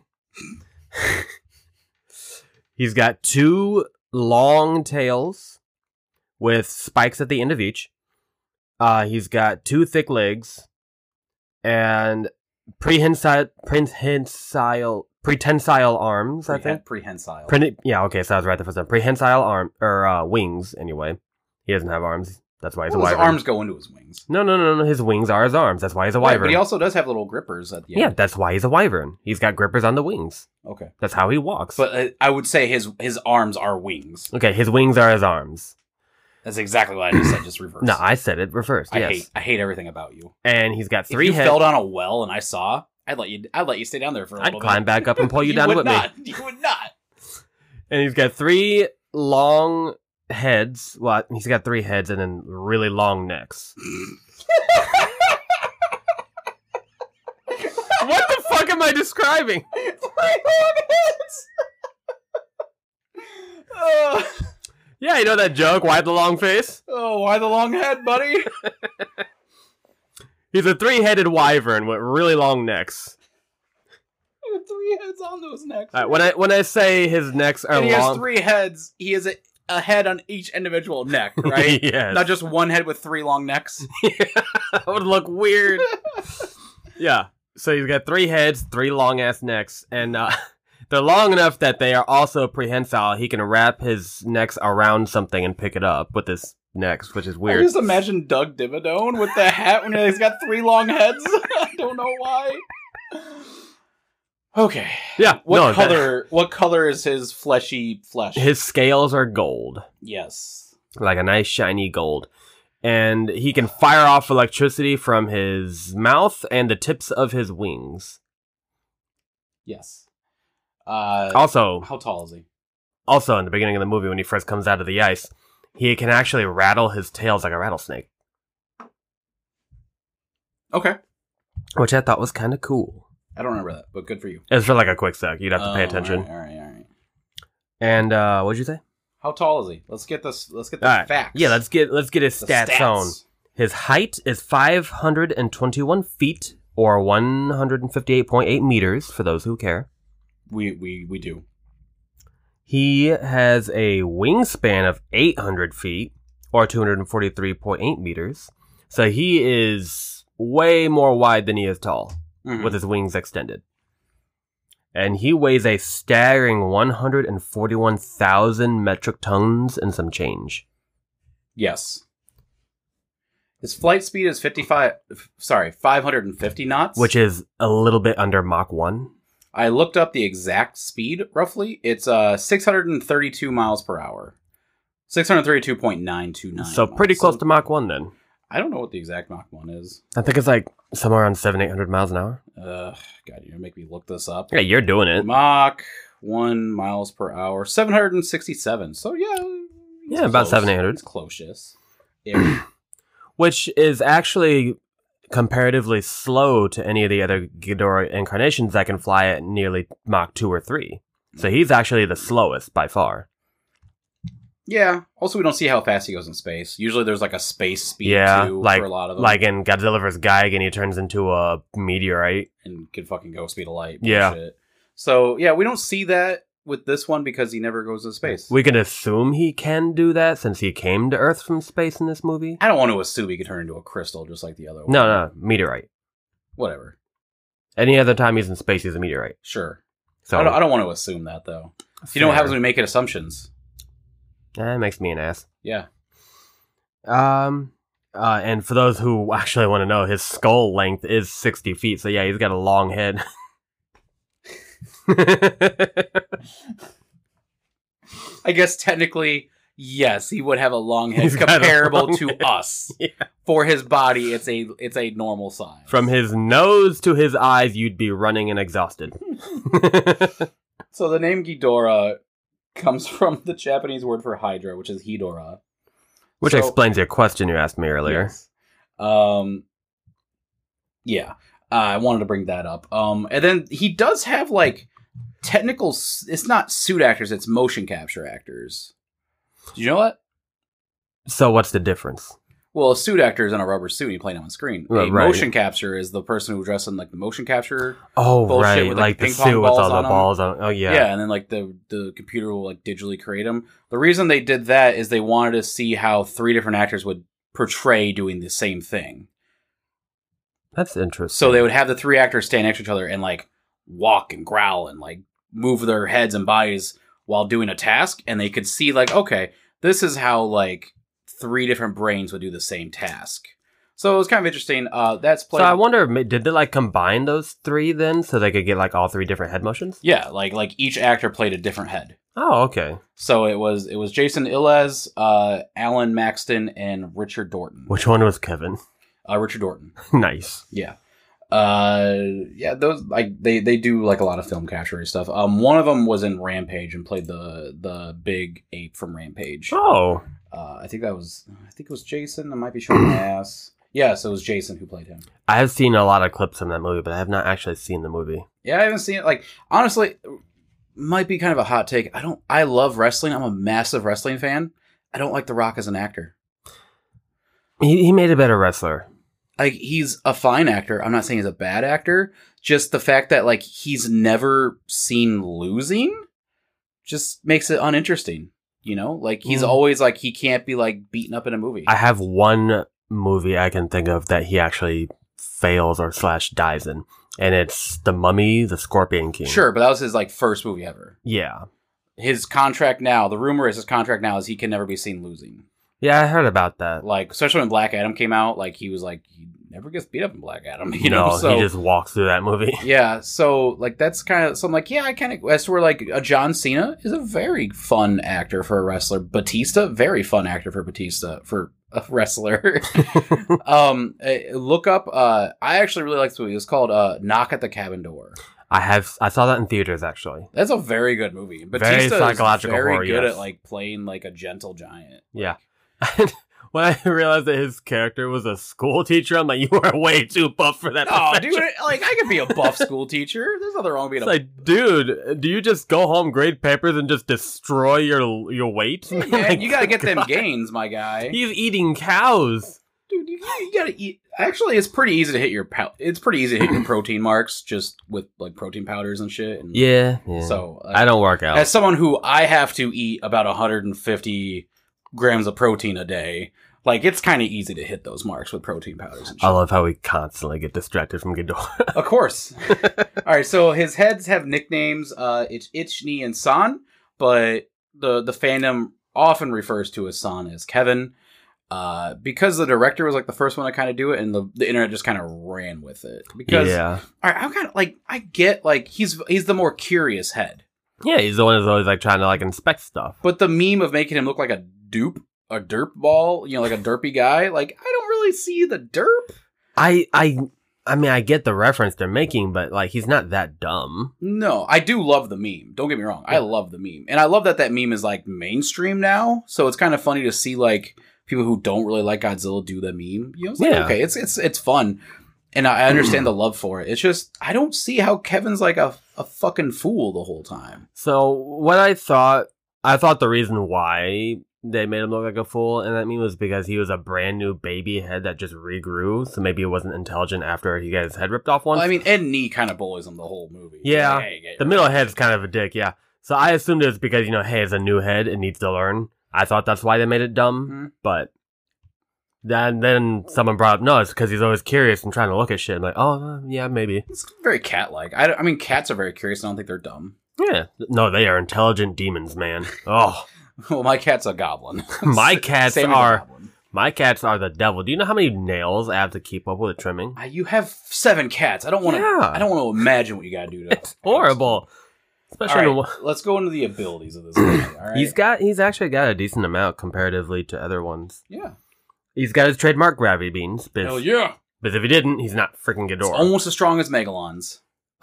He's got two long tails with spikes at the end of each. Uh, he's got two thick legs and prehensile, prehensile, prehensile arms, I think. Prehensile. Pre- yeah, okay, so I was right the first time. Prehensile arm, or uh, wings, anyway. He doesn't have arms. That's why he's well, a wyvern. His arms go into his wings. No, no, no, no. His wings are his arms. That's why he's a Right, wyvern. but he also does have little grippers at the end. Yeah, that's why he's a wyvern. He's got grippers on the wings. Okay. That's how he walks. But uh, I would say his his arms are wings. Okay, his wings are his arms. That's exactly what I just said, just reverse. No, I said it reversed. I Yes. hate I hate everything about you. And he's got three if you heads. fell down a well and I saw, I'd let you I'd let you stay down there for a I'd little climb bit. back up and pull you, down would with not. me. You would not. And he's got three long heads. Well, he's got three heads and then really long necks. What the fuck am I describing? Three long heads. oh. Yeah, you know that joke, why the long face? oh, why the long head, buddy? He's a three-headed wyvern with really long necks. Three heads on those necks. All right, when I when I say his necks are and he long, has three heads. He has a, a head on each individual neck, right? Yes. Not just one head with three long necks. That would look weird. Yeah. So he's got three heads, three long ass necks, and uh, they're long enough that they are also prehensile. He can wrap his necks around something and pick it up with his necks, which is I weird. just imagine Doug Dimmadome with the hat when he's got three long heads. I don't know why. Okay. Yeah. What no, that- color? What color is his fleshy flesh? his scales are gold, yes. like a nice shiny gold. And he can fire off electricity from his mouth and the tips of his wings. Yes. Uh, Also, how tall is he? also in the beginning of the movie when he first comes out of the ice, he can actually rattle his tails like a rattlesnake, Okay. which I thought was kind of cool. I don't remember that, but good for you. It's for like a quick sec. You'd have to pay Oh, attention. All right, all right, all right. And uh, what'd you say? How tall is he? Let's get this. Let's get the All right. facts. Yeah, let's get let's get his The stats, on. His height is five hundred twenty-one feet, or one hundred fifty-eight point eight meters, for those who care. We we we do. He has a wingspan of eight hundred feet, or two hundred forty-three point eight meters. So he is way more wide than he is tall, Mhm. with his wings extended. And he weighs a staggering one hundred forty-one thousand metric tons and some change. Yes. His flight speed is fifty-five. Sorry, five hundred fifty knots. Which is a little bit under Mach one. I looked up the exact speed. Roughly, it's uh six hundred thirty-two miles per hour. Six hundred thirty-two point nine two nine. So pretty close to Mach one then. I don't know what the exact Mach one is. I think it's like somewhere around seven, eight hundred miles an hour. Uh, God, you're gonna make me look this up. Yeah, you're doing it. Mach one miles per hour, seven hundred sixty-seven. So yeah, it's Yeah, about close. seven, eight hundred. It's close. Yeah. Which is actually comparatively slow to any of the other Ghidorah incarnations that can fly at nearly Mach two or three. So he's actually the slowest by far. Yeah. Also, we don't see how fast he goes in space. Usually, there's like a space speed Yeah, too like for a lot of them, like in Godzilla versus. Gigan, he turns into a meteorite. and can fucking go speed of light. Yeah. Bullshit. So yeah, we don't see that with this one because he never goes to space. We can assume he can do that since he came to Earth from space in this movie. I don't want to assume he could turn into a crystal just like the other one. No, no, meteorite. Whatever. Any other time he's in space, he's a meteorite. Sure. So I don't, I don't want to assume that though. You know what happens when we make it assumptions? That makes me an ass. Yeah. Um, uh, and for those who actually want to know, his skull length is sixty feet. So yeah, he's got a long head. I guess technically, yes, he would have a long head He's got a comparable long to head. us. Yeah. For his body, it's a it's a normal size. From his nose to his eyes, you'd be running and exhausted. So the name Ghidorah comes from the Japanese word for Hydra, which is Hidora. Which So- explains your question you asked me earlier. Yes. Um, yeah, uh, I wanted to bring that up. Um, and then he does have like technical. s- It's not suit actors; it's motion capture actors. Do you know that? So what's the difference? Well, a suit actor is in a rubber suit and you play him on screen. Right, a right. motion capture is the person who dressed in like the motion capture. Oh, Bullshit right. with, Like, like, the ping pong suit with balls all the on 'em. balls on. Oh, yeah. Yeah. and then like the the computer will like digitally create them. The reason they did that is they wanted to see how three different actors would portray doing the same thing. That's interesting. So they would have the three actors stand next to each other and like walk and growl and like move their heads and bodies while doing a task, and they could see like, okay, this is how like three different brains would do the same task. So it was kind of interesting. Uh, that's played. So I wonder, ma- did they like combine those three then so they could get like all three different head motions? Yeah, like like each actor played a different head. Oh, okay. So it was it was Jason Illes, uh, Alan Maxton, and Richard Dorton. Which one was Kevin? Uh, Richard Dorton. Nice. Yeah. Uh, yeah, those like they, they do like a lot of film capture stuff. Um, one of them was in Rampage and played the the big ape from Rampage. Oh, Uh, I think that was I think it was Jason. I might be showing my ass. Yeah, so it was Jason who played him. I have seen a lot of clips from that movie, but I have not actually seen the movie. Yeah, I haven't seen it. Like honestly, might be kind of a hot take. I don't. I love wrestling. I'm a massive wrestling fan. I don't like The Rock as an actor. He he made a better wrestler. Like he's a fine actor. I'm not saying he's a bad actor. Just the fact that like he's never seen losing just makes it uninteresting. You know, like he's Mm. always like he can't be like beaten up in a movie. I have one movie I can think of that he actually fails or slash dies in, and it's The Mummy, The Scorpion King. Sure, but that was his like first movie ever. Yeah. His contract now, the rumor is his contract now is he can never be seen losing. Yeah, I heard about that. Like, especially when Black Adam came out, like he was like he never gets beat up in Black Adam. You no, know, so he just walks through that movie. yeah, so like that's kind of so I'm like, yeah, I kind of as to where like a John Cena is a very fun actor for a wrestler. Batista, very fun actor for Batista for a wrestler. um, uh, look up. Uh, I actually really like this movie. It's called uh, Knock at the Cabin Door. I have I saw that in theaters actually. That's a very good movie. Very Batista psychological is very horror, good yes. at like playing like a gentle giant. Yeah. When I realized that his character was a school teacher, I'm like, you are way too buff for that. Oh, profession. dude, like I could be a buff school teacher. There's nothing wrong with being It's a like, dude, do you just go home, grade papers, and just destroy your your weight? man, Like, you gotta get them God. gains, my guy. He's eating cows. Dude, you, you gotta eat. Actually, it's pretty easy to hit your pow- It's pretty easy to hit your protein marks just with like protein powders and shit. And Yeah, yeah. So uh, I don't work out. as someone who I have to eat about one hundred fifty grams of protein a day, like it's kind of easy to hit those marks with protein powders and shit. I love how we constantly get distracted from Ghidorah. Of course. All right, so his heads have nicknames. Uh, it's Ichni and San, but the the fandom often refers to his son as Kevin. Uh, because the director was like the first one to kind of do it, and the, the internet just kind of ran with it. Because yeah, all right, I'm kind of like I get like he's he's the more curious head, yeah. He's the one who's always like trying to like inspect stuff. but the meme of making him look like a dupe, a derp ball, you know, like a derpy guy. Like I don't really see the derp. I I I mean, I get the reference they're making, but like he's not that dumb. No, I do love the meme. Don't get me wrong, I love the meme, and I love that that meme is like mainstream now. So it's kind of funny to see like people who don't really like Godzilla do the meme. You know, it's like, Yeah. okay, it's it's it's fun, and I understand the love for it. It's just I don't see how Kevin's like a a fucking fool the whole time. So what I thought, I thought the reason why they made him look like a fool in that meme was because he was a brand new baby head that just regrew. So maybe it wasn't intelligent after he got his head ripped off once. Well, I mean, Ed Nee kind of bullies him the whole movie. Yeah, Like, hey, get the your- middle head's kind of a dick. Yeah. So I assumed it was because, you know, hey, it's a new head, it needs to learn. I thought that's why they made it dumb, Mhm. but then then someone brought up, no, it's because he's always curious and trying to look at shit. I'm like, oh, uh, yeah, maybe. It's very cat-like. I, don't- I mean, cats are very curious. I don't think they're dumb. Yeah. No, they are intelligent demons, man. Oh, Well, my cat's a goblin. My cats Same as a are- goblin. my cats are the devil. Do you know how many nails I have to keep up with trimming? Uh, You have seven cats. I don't want to. Yeah. I don't want to imagine what you got to do to. It's horrible. All Especially right, when let's go into the abilities of this guy. All right. he's got, he's actually got a decent amount comparatively to other ones. yeah. He's got his trademark gravity beans. Because, Hell yeah. because if he didn't, he's not freaking It's Ghidorah. almost as strong as Megalon's.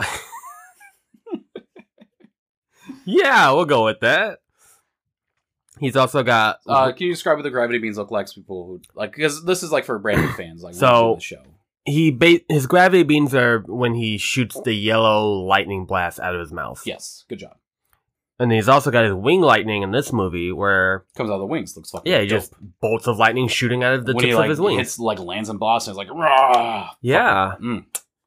Yeah, we'll go with that. He's also got Uh, can you describe what the gravity beans look like to people who like? Because this is like for brand new fans, like So- the show. he ba- his gravity beams are when he shoots the yellow lightning blast out of his mouth. Yes, good job. And he's also got his wing lightning in this movie, where Comes out of the wings. Looks fucking yeah, he dope. just bolts of lightning shooting out of the when tips he like of his wings. hits like lands in Boston, it's like rah. Yeah. Mm.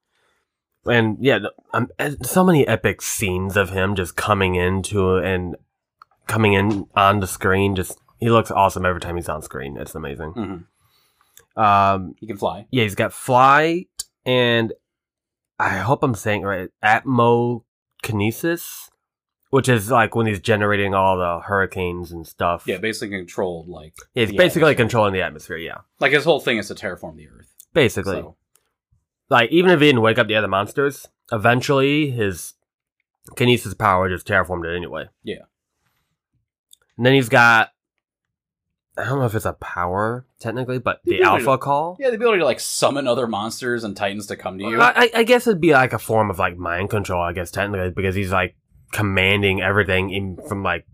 And yeah, the- um, and so many epic scenes of him just coming into and coming in on the screen. Just he looks awesome every time he's on screen. It's amazing. Mhm. Um, He can fly. yeah, he's got flight, and I hope I'm saying it right, atmokinesis, which is like when he's generating all the hurricanes and stuff. Yeah, basically controlled like. Yeah, he's the basically atmosphere. controlling the atmosphere. Yeah, Like his whole thing is to terraform the Earth. basically. So, Like, even if he didn't wake up the other monsters, eventually his kinesis power just terraformed it anyway. Yeah. And then he's got, I don't know if it's a power, technically, but The the ability alpha to- call. yeah, the ability to like summon other monsters and titans to come to you. I, I guess it'd be like a form of, like, mind control, I guess, technically, because he's, like, commanding everything in, from, like,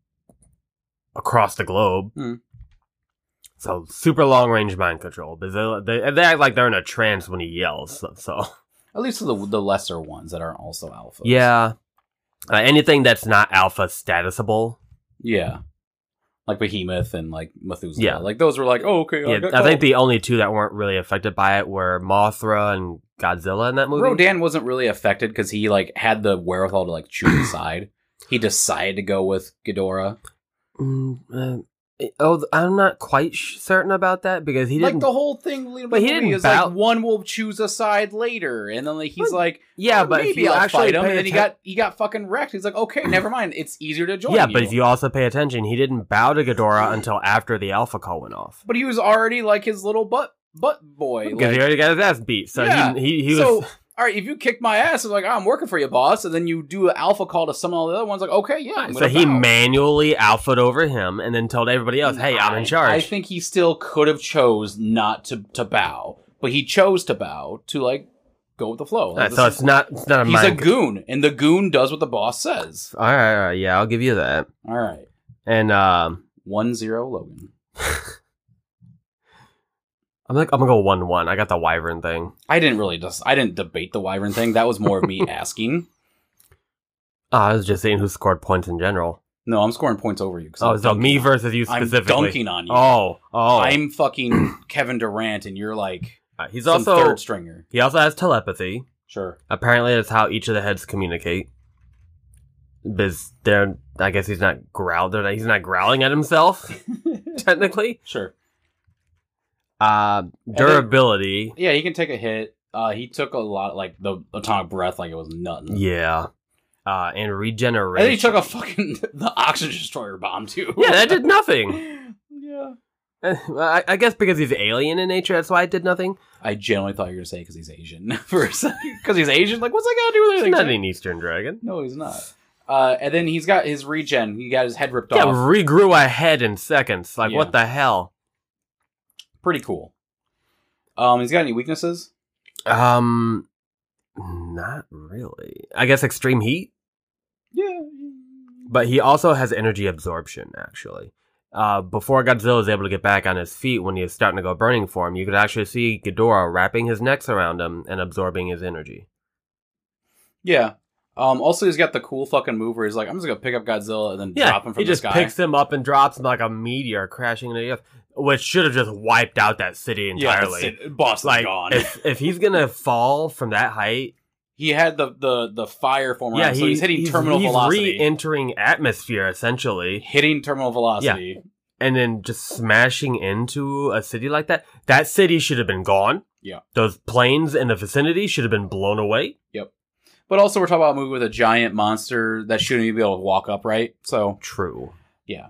across the globe. Hmm. So, super long-range mind control. But they, they, they act like they're in a trance when he yells, so... so. At least the the lesser ones that aren't also alphas. Yeah. Uh, anything that's not alpha statusable. Yeah. Like Behemoth and like Methuselah. Yeah. Like those were like, oh, okay. Yeah, got I think called. the only two that weren't really affected by it were Mothra and Godzilla in that movie. Rodan wasn't really affected because he like had the wherewithal to like choose a side. He decided to go with Ghidorah. Mm, uh, oh, I'm not quite sh- certain about that because he Like didn't. the whole thing leading up But to he the movie didn't is bow- like one will choose a side later, and then like he's But- like, yeah, oh, but if maybe you I'll actually fight him, pay and then he atten- got he got fucking wrecked. He's like, okay, never mind, it's easier to join. yeah, but if you also pay attention, he didn't bow to Ghidorah until after the Alpha call went off. But he was already like his little butt butt boy. Because Like, he already got his ass beat, so Yeah. he he, he was. so all right, if you kick my ass, it's like, oh, I'm working for you, boss, and then you do an alpha call to some of the other ones, like, okay, yeah. I'm so gonna he bow. manually alphaed over him and then told everybody else, "Hey, I'm in I- charge." I think he still could have chose not to, to bow, but he chose to bow to like go with the flow. Alright, This so is- it's not it's not a he's a mind. goon, and the goon does what the boss says. all right, all right, yeah, I'll give you that. All right, And um, one zero Logan. I'm like I'm gonna go one one. I got the wyvern thing. I didn't really just I didn't debate the wyvern thing. That was more of me asking. Oh, I was just saying who scored points in general. No, I'm scoring points over you. 'cause Oh, I'm so dunking me on- versus you I'm specifically. dunking on you. Oh, oh. I'm fucking Kevin Durant, and you're like Uh, he's some also third stringer. he also has telepathy. Sure. Apparently, that's how each of the heads communicate. Because they're, I guess he's not growl. they're not- He's not growling at himself. Technically, Sure. uh, durability. Yeah, he can take a hit. Uh, he took a lot, like the atomic breath, like it was nothing. Yeah, uh, and regeneration. And then he took a fucking the oxygen destroyer bomb too. Yeah, that did nothing. Yeah. I, I guess because he's alien in nature, that's why it did nothing. I genuinely thought you were gonna say because he's Asian for a second. Because he's Asian, like what's that got to do with He's anything? not an Eastern dragon. No, he's not. Uh, and then he's got his regen. He got his head ripped Yeah, off. regrew a head in seconds. Like, Yeah. what the hell? Pretty cool. Um, he's got any weaknesses? Um, not really. I guess extreme heat, Yeah. but he also has energy absorption, actually. Uh, before Godzilla was able to get back on his feet when he was starting to go burning for him, you could actually see Ghidorah wrapping his necks around him and absorbing his energy. Yeah. Um, also, he's got the cool fucking move where he's like, I'm just gonna pick up Godzilla and then Yeah, drop him from he the just sky. picks him up and drops him like a meteor crashing into the earth, which should have just wiped out that city entirely. Yeah, that's it. Boss is Like, gone. if, if he's gonna fall from that height, He had the the the fire form around, yeah, so he's hitting terminal he's velocity. re-entering atmosphere essentially, hitting terminal velocity. and then just smashing into a city like that. That city should have been gone. Yeah. Those planes in the vicinity should have been blown away. Yep. But also, we're talking about a movie with a giant monster that shouldn't even be able to walk upright. So, True. yeah.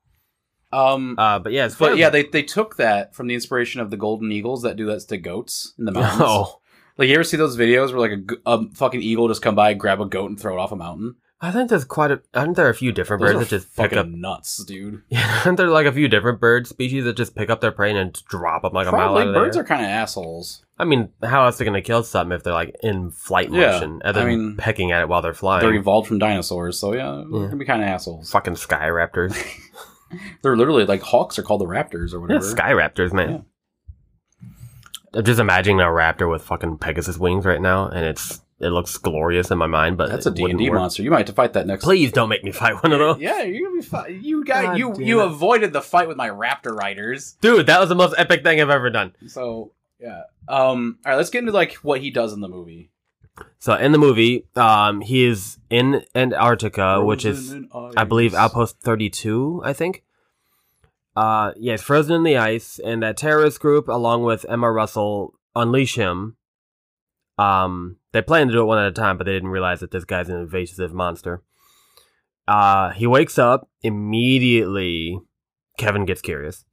Um, Uh, but yeah, as far but as- yeah, they they took that from the inspiration of the golden eagles that do that to goats in the mountains. Oh, Like, you ever see those videos where like a, g- a fucking eagle just come by, grab a goat, and throw it off a mountain? I think there's quite a. Aren't there a few different Those birds are that just pick fucking up? nuts, dude. Yeah, aren't there like a few different bird species that just pick up their prey and just drop them like a mile Probably out of birds there? are kind of assholes. I mean, how else are they going to kill something if they're like in flight Yeah, motion, other I than mean, pecking at it while they're flying? They're evolved from dinosaurs, so yeah, they're Yeah. gonna be kind of assholes. Fucking sky raptors. They're literally like hawks are called the raptors or Yeah, whatever. sky raptors, man. I'm just imagining a raptor with fucking Pegasus wings right now, and it's it looks glorious in my mind, but That's a it D and wouldn't D work. monster. You might have to fight that next. Please don't make me fight one of those. Yeah, you're gonna be fi- You got God you damn you it. avoided the fight with my raptor riders. Dude, that was the most epic thing I've ever done. So yeah. Um. All right. Let's get into like what he does in the movie. So in the movie, um, he is in Antarctica, which is, Frozen in I believe, ice. Outpost thirty-two, I think. Uh, yeah, it's frozen in the ice, and that terrorist group, along with Emma Russell, unleash him. Um, they planned to do it one at a time, but they didn't realize that this guy's an invasive monster. Uh, he wakes up immediately. Kevin gets curious.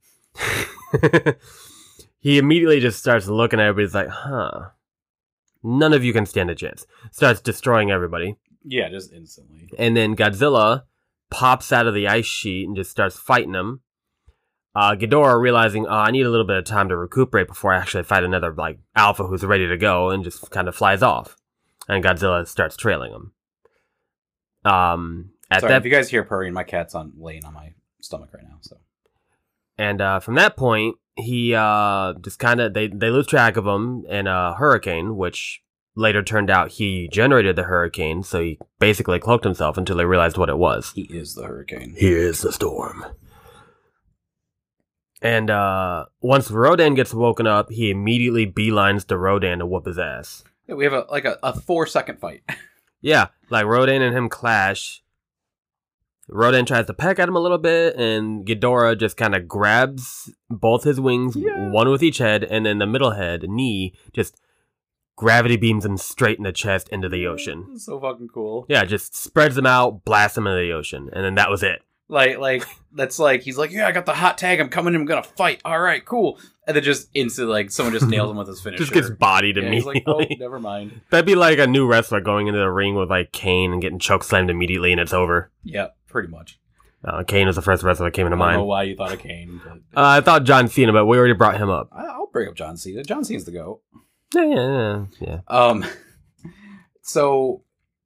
He immediately just starts looking at everybody. He's like, huh. None of you can stand a chance. Starts destroying everybody. Yeah, just instantly. And then Godzilla pops out of the ice sheet and just starts fighting him. Uh, Ghidorah realizing, oh, I need a little bit of time to recuperate before I actually fight another, like, alpha who's ready to go, and just kind of flies off. And Godzilla starts trailing him. Um, at Sorry, that, if you guys hear purring, my cat's on laying on my stomach right now. So and uh, from that point, he uh, just kind of, they, they lose track of him in a hurricane, which later turned out he generated the hurricane, so he basically cloaked himself until they realized what it was. he is the hurricane. He is the storm. And uh, once Rodan gets woken up, he immediately beelines to Rodan to whoop his ass. Yeah, we have a like a, a four second fight. Yeah, like Rodan and him clash. Rodan tries to peck at him a little bit, and Ghidorah just kind of grabs both his wings, Yeah. one with each head, and then the middle head, knee, just gravity beams him straight in the chest into the ocean. So fucking cool. Yeah, just spreads him out, blasts him into the ocean, and then that was it. Like, like that's like he's like, yeah, I got the hot tag. I'm coming. I'm gonna fight. All right, cool. And then just instantly, like someone just nails him with his finisher. Just gets bodied Yeah, he's immediately. like, oh, never mind. That'd be like a new wrestler going into the ring with like Kane and getting choke slammed immediately, and it's over. Yeah, pretty much. Uh, Kane was the first wrestler that came into I don't know mind. why you thought of Kane, but Uh, I thought John Cena, but we already brought him up. I- I'll bring up John Cena. John Cena's the goat. Yeah, yeah, yeah. yeah. Um, so,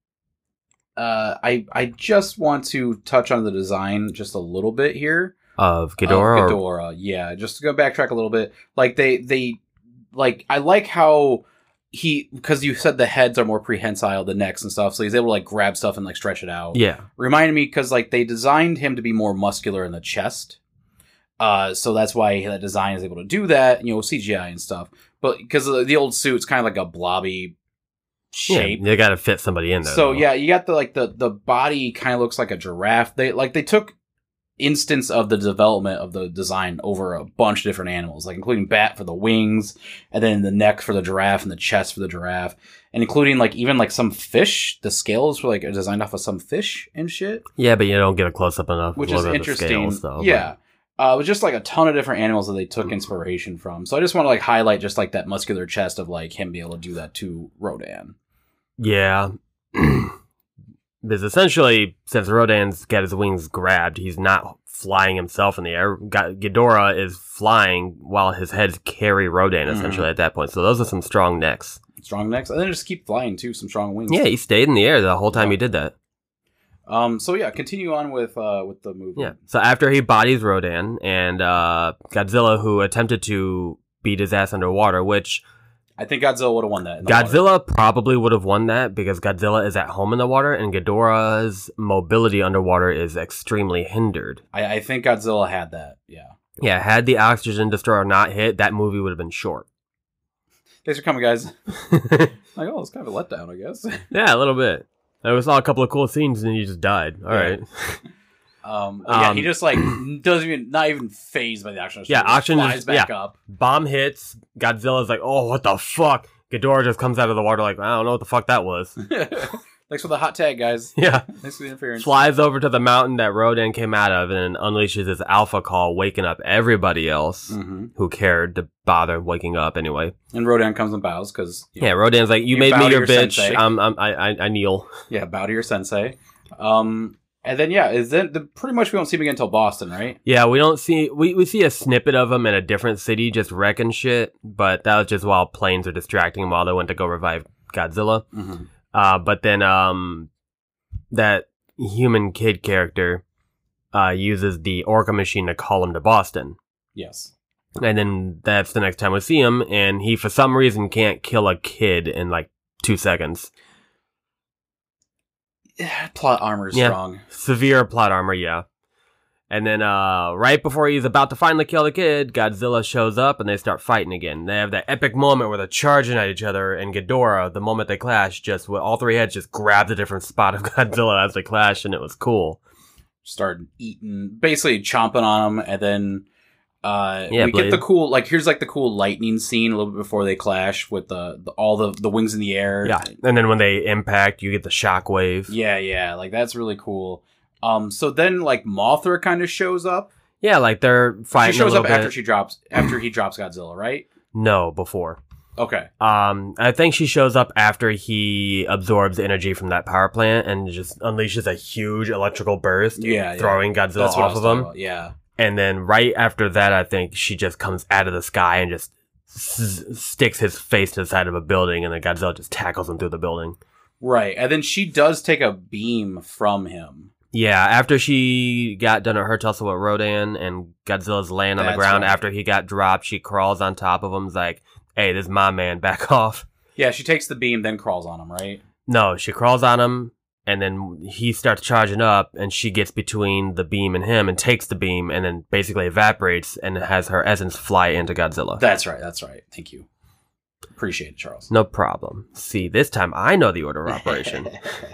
uh, I I just want to touch on the design just a little bit here. Of Ghidorah. Of or- Ghidorah, yeah. Just to go backtrack a little bit, like they they like I like how he because you said the heads are more prehensile than necks and stuff, so he's able to like grab stuff and like stretch it out. Yeah. Reminded me because like they designed him to be more muscular in the chest. Uh, so that's why that design is able to do that, you know, C G I and stuff. But because the, the old suit's kind of like a blobby shape. Yeah, you gotta fit somebody in there. So though. yeah, you got the like the the body kind of looks like a giraffe. They like they took instance of the development of the design over a bunch of different animals, like including bat for the wings, and then the neck for the giraffe and the chest for the giraffe, and including like even like some fish. The scales were like designed off of some fish and shit, Yeah, but you don't get a close up enough. which look is at the interesting. Scales, though, yeah. Uh, it was just like a ton of different animals that they took inspiration from. So I just want to like highlight just like that muscular chest of like him being able to do that to Rodan. But yeah. Because essentially, since Rodan's got his wings grabbed, he's not flying himself in the air. Got- Ghidorah is flying while his heads carry Rodan, essentially, Mhm. at that point. So those are some strong necks. Strong necks, and then just keep flying too. Some strong wings. Yeah, he stayed in the air the whole time Yeah. he did that. Um. So yeah, continue on with uh with the movie. Yeah. So after he bodies Rodan and uh, Godzilla, who attempted to beat his ass underwater, which I think Godzilla would have won that. in the water. Godzilla probably would have won that because Godzilla is at home in the water and Ghidorah's mobility underwater is extremely hindered. I, I think Godzilla had that. Yeah. Yeah, had the oxygen destroyer not hit, that movie would have been short. Thanks for coming, guys. Like, oh, it's kind of a letdown, I guess. Yeah, a little bit. I saw a couple of cool scenes and he just died. All Yeah. right. Um. yeah. Um, He just like doesn't even not even phased by the action. Yeah, Just action flies is- back yeah. up. Bomb hits. Godzilla's like, oh, what the fuck? Ghidorah just comes out of the water like, I don't know what the fuck that was. Thanks for the hot tag, guys. Yeah. Thanks for the interference. Flies over to the mountain that Rodan came out of and unleashes his alpha call, waking up everybody else hmm who cared to bother waking up anyway. And Rodan comes and bows because Yeah, Rodan's like, you, You made bow me to your your bitch. sensei. I'm, I'm, I, I, I kneel. yeah, bow to your sensei. Um. And then yeah, is then the pretty much we don't see him again until Boston, right? Yeah, we don't see, we, we see a snippet of him in a different city just wrecking shit, but that was just while planes are distracting him while they went to go revive Godzilla. uh, uses the Orca machine to call him to Boston. Yes. And then that's the next time we see him, and he, for some reason, can't kill a kid in, like, two seconds. Plot armor is Yeah. strong. Severe plot armor, yeah. And then, uh, right before he's about to finally kill the kid, Godzilla shows up and they start fighting again. They have that epic moment where they're charging at each other, and Ghidorah, the moment they clash, just, with all three heads just grabbed a different spot of Godzilla as they clash, and it was cool. Started eating, basically chomping on him, and then uh, Yeah, we Blade. get the cool, like, here's like the cool lightning scene a little bit before they clash with the, the all the, the wings in the air. Yeah. And then when they impact, you get the shockwave. Yeah, yeah, like that's really cool. Um, so then like Mothra kind of shows up. Yeah, like they're fighting She shows a up little after bit. she drops after he drops Godzilla, right? No, before. Okay. Um, I think she shows up after he absorbs energy from that power plant and just unleashes a huge electrical burst, Yeah, yeah. throwing Godzilla That's what I off was of talking him. about. Yeah. And then right after that, I think she just comes out of the sky and just s- sticks his face to the side of a building, and then Godzilla just tackles him through the building. Right. And then she does take a beam from him. Yeah, after she got done at her tussle with Rodan and Godzilla's laying on the That's ground right. after he got dropped, she crawls on top of him, is like, hey, this is my man, back off. Yeah, she takes the beam, then crawls on him, right? No, she crawls on him, and then he starts charging up, and she gets between the beam and him and takes the beam, and then basically evaporates and has her essence fly into Godzilla. That's right. That's right. Thank you. Appreciate it, Charles. No problem. See, this time I know the order of operation.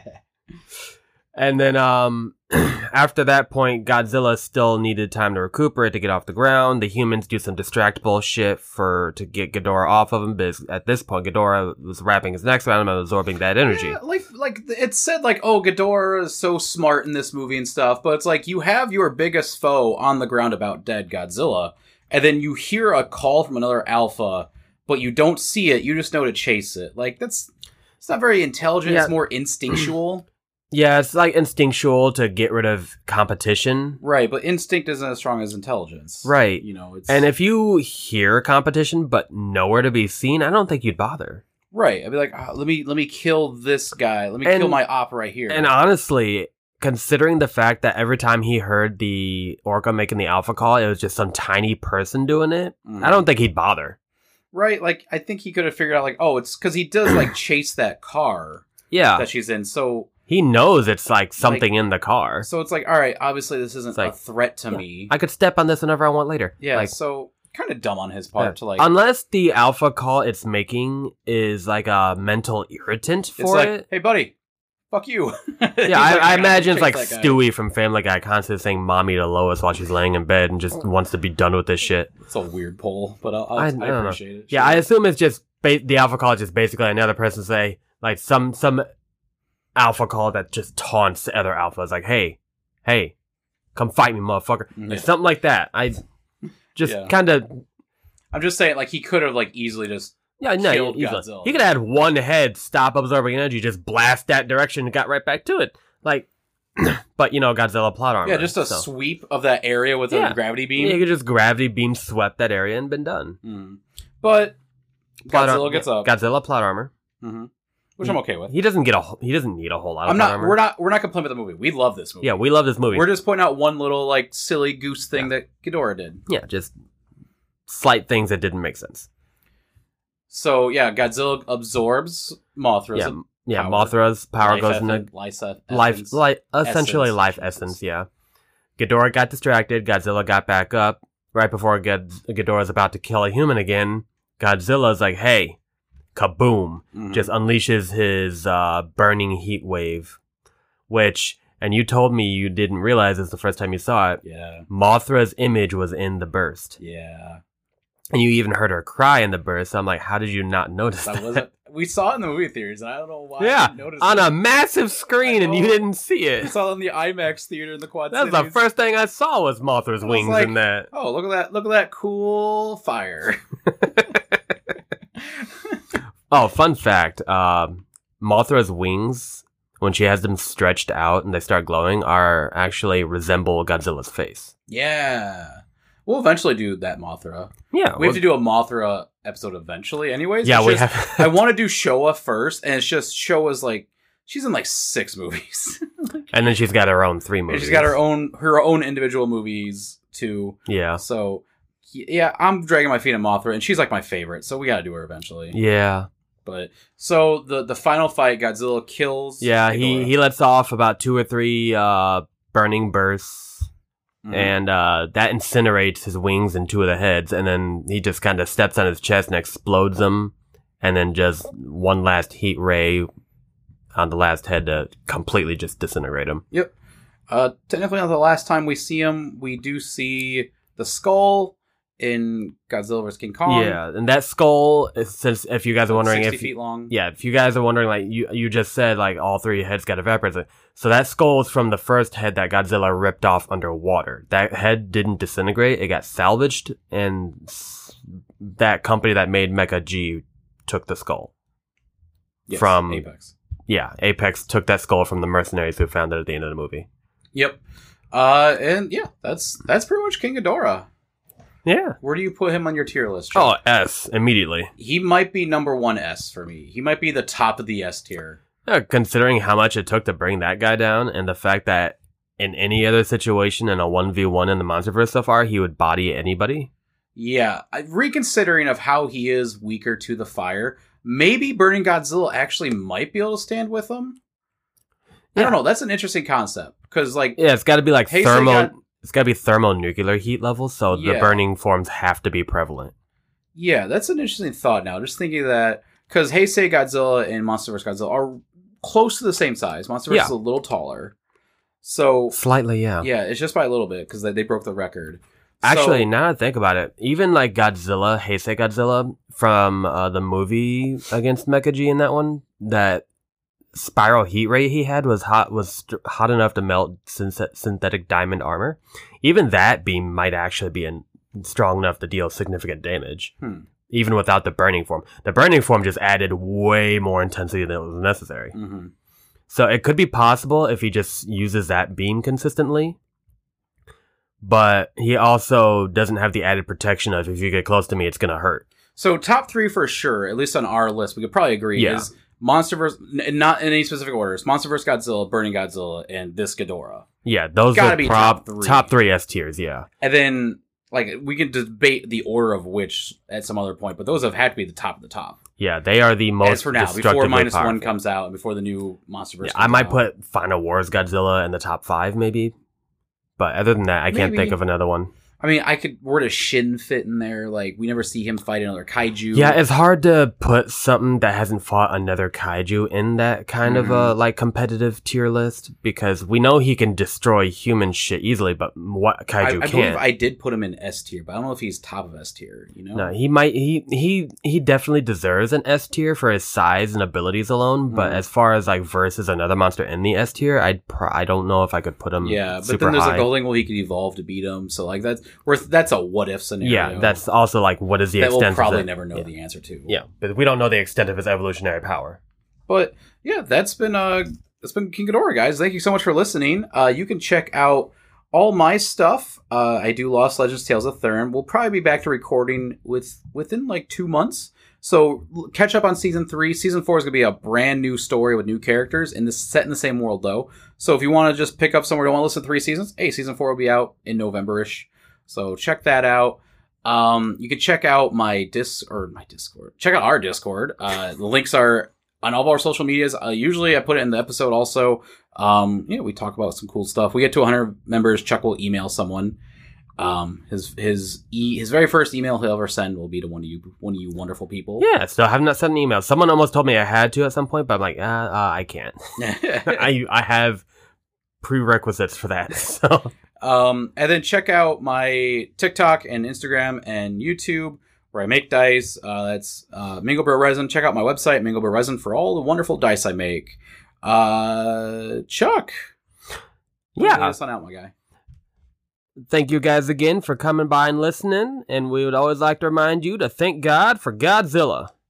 And then um, after that point, Godzilla still needed time to recuperate to get off the ground. The humans do some distract bullshit for to get Ghidorah off of him, because at this point, Ghidorah was wrapping his neck around him and absorbing that energy. Yeah, like, like it said, like, oh, Ghidorah is so smart in this movie and stuff, but it's like you have your biggest foe on the ground about dead, Godzilla, and then you hear a call from another alpha, but you don't see it. You just know to chase it. Like that's it's not very intelligent. Yeah. It's more instinctual. Yeah, it's like instinctual to get rid of competition. Right, but instinct isn't as strong as intelligence. Right. You know, it's And if you hear competition but nowhere to be seen, I don't think you'd bother. right. I'd be like, oh, let me let me kill this guy. Let me And- kill my op right here. And honestly, considering the fact that every time he heard the orca making the alpha call, it was just some tiny person doing it, Mhm. I don't think he'd bother. Right, like I think he could have figured out, like, oh, it's because he does like chase that car Yeah. that she's in. So, He knows it's like something in the car. so it's like, all right, obviously this isn't It's like, a threat to yeah, me. I could step on this whenever I want later. yeah, Like, so kind of dumb on his part yeah. to like. Unless the alpha call it's making is like a mental irritant it's for like, it. hey, buddy, fuck you. Yeah, I, I imagine it's like Stewie from Family Guy constantly saying "mommy" to Lois while she's laying in bed and just wants to be done with this shit. It's a weird poll, but I'll, I'll, I- I, I don't know. appreciate it. Yeah, I assume it's just ba- the alpha call is just basically another person say like some some alpha call that just taunts the other alphas like, hey, hey, come fight me, motherfucker. Yeah. Like, something like that. I just Yeah. kind of I'm just saying, like he could have like easily just. yeah no Killed easily. Godzilla. He could have had one head stop absorbing energy, just blast that direction and got right back to it. Like, but you know, Godzilla plot armor. Yeah, just a so. sweep of that area with Yeah. a gravity beam. Yeah, you could just gravity beam swept that area and been done. Mm. But Plot Godzilla ar- gets up, Godzilla plot armor. hmm which I'm okay with. He doesn't get a. wh- He doesn't need a whole lot of I'm plot not. armor. We're not. We're not complaining with the movie. We love this movie. Yeah, we love this movie. We're just pointing out one little like silly goose thing that Ghidorah did. yeah, just slight things that didn't make sense. So yeah, Godzilla absorbs Mothra's Yeah, yeah. power. Mothra's power life goes effen- into life, eff- life, essence. life, essentially Essence. life essence. Yeah. Ghidorah got distracted. Godzilla got back up right before God- Ghidorah's about to kill a human again. Godzilla's like, "Hey, kaboom!" Mhm. Just unleashes his uh, burning heat wave, which, and you told me you didn't realize this the first time you saw it. yeah, Mothra's image was in the burst, yeah. and you even heard her cry in the burst. So I'm like, how did you not notice that? That wasn't. We saw it in the movie theaters, and I don't know why. I Yeah, didn't notice on it. a massive screen, I and you know. didn't see We it. saw it in the IMAX theater in the Quad That was the Cities. first thing I saw was Mothra's I was wings like, in that. Oh, look at that! Look at that cool fire. Oh, fun fact. Um, Mothra's wings, when she has them stretched out and they start glowing, are actually resemble Godzilla's face. Yeah, we'll eventually do that Mothra. Yeah. We have to do a Mothra episode eventually, anyways. Yeah, It's we just- have. I want to do Showa first, and it's just Showa's like she's in like six movies. And then she's got her own three movies. And she's got her own her own individual movies too. Yeah. So yeah, I'm dragging my feet in Mothra, and she's like my favorite. So we got to do her eventually. Yeah. But so the the final fight, Godzilla kills. Yeah, he Ghidorah. he lets off about two or three uh, burning bursts, Mhm. and uh, that incinerates his wings and two of the heads, and then he just kind of steps on his chest and explodes them, and then just one last heat ray on the last head to completely just disintegrate him. Yep. Uh, technically, not the last time we see him. We do see the skull in Godzilla versus King Kong. Yeah, and that skull, is- since if you guys are wondering sixty if feet long. yeah, if you guys are wondering, like you you just said, like all three heads got evaporated. So that skull is from the first head that Godzilla ripped off underwater. That head didn't disintegrate; it got salvaged, and s- that company that made Mecha G took the skull. Yes, from- Apex. Yeah, Apex took that skull from the mercenaries who found it at the end of the movie. Yep. Uh, and yeah, that's that's pretty much King Ghidorah. Yeah. Where do you put him on your tier list? Oh, Chuck? S immediately. He might be number one S for me. He might be the top of the S tier. Yeah, considering how much it took to bring that guy down, and the fact that in any other situation in a one v one in the MonsterVerse so far, he would body anybody. Yeah, I- reconsidering of how he is weaker to the fire, maybe Burning Godzilla actually might be able to stand with him. I don't Yeah. know. That's an interesting concept because, like, Yeah, it's got to be like Heisei thermal. got- It's got to be thermonuclear heat levels, so the Yeah. burning forms have to be prevalent. yeah, that's an interesting thought. Now, just thinking that because Heisei Godzilla and MonsterVerse Godzilla are close to the same size. MonsterVerse Yeah. is a little taller, so Slightly, yeah. yeah, it's just by a little bit because they, they broke the record. Actually, So- now that I think about it, even like Godzilla, Heisei Godzilla from uh, the movie against Mecha G in that one, that spiral heat ray he had was hot was st- hot enough to melt synth- synthetic diamond armor. Even that beam might actually be in, strong enough to deal significant damage, Hmm. even without the burning form. The burning form just added way more intensity than was necessary. Mhm. So it could be possible if he just uses that beam consistently. But he also doesn't have the added protection of if you get close to me, it's going to hurt. So top three for sure, at least on our list, we could probably agree Yeah. is MonsterVerse, n- not in any specific orders. MonsterVerse Godzilla, Burning Godzilla, and this Ghidorah. Yeah, those Gotta are be prop, top three. top three S tiers, yeah. And then, like, we can debate the order of which at some other point, but those have had to be the top of the top. Yeah, they are the most As for now, before destructively minus powerful. one comes out and before the new MonsterVerse Yeah, comes I might out. put Final Wars Godzilla in the top five, maybe. But other than that, I can't Maybe. think of another one. I mean, I could, where does Shin fit in there? Like, we never see him fight another kaiju. Yeah, it's hard to put something that hasn't fought another kaiju in that kind of Mhm. a like competitive tier list, because we know he can destroy human shit easily, but what I, kaiju I believe can't? I did put him in S tier, but I don't know if he's top of S tier, you know? No, he might. He he he definitely deserves an S tier for his size and abilities alone. But Mhm. as far as like versus another monster in the S tier, I'd pro- I don't know if I could put him. Yeah, but super then there's high. a Golding where he could evolve to beat him. So like that's worth that's a what if scenario. Yeah, that's also like what is the that we'll extent? probably of it? never know Yeah. the answer to. Yeah, but we don't know the extent of his evolutionary power. But yeah, that's been uh that's been King Ghidorah, guys. Thank you so much for listening. Uh, you can check out all my stuff. Uh, I do Lost Legends Tales of Thurn. We'll probably be back to recording with within like two months. So l- catch up on season three. Season four is gonna be a brand new story with new characters in this set in the same world though. So if you want to just pick up somewhere, don't want to listen to three seasons, hey, season four will be out in November-ish. So check that out. Um, you can check out my dis or my Discord. Check out our Discord. Uh, the links are on all of our social medias. Uh, usually I put it in the episode also. Um, yeah, we talk about some cool stuff. We get to one hundred members. Chuck will email someone. Um, his his e- his very first email he'll ever send will be to one of you one of you wonderful people. Yeah, still have not sent an email. Someone almost told me I had to at some point, but I'm like, uh, uh, I can't. I I have prerequisites for that. So Um, and then check out my TikTok and Instagram and YouTube where I make dice. Uh, that's uh, Mingo Bro Resin. Check out my website, Mingo Bro Resin, for all the wonderful dice I make. Uh, Chuck. yeah, Lay this one out, my guy. thank you guys again for coming by and listening. And we would always like to remind you to thank God for Godzilla.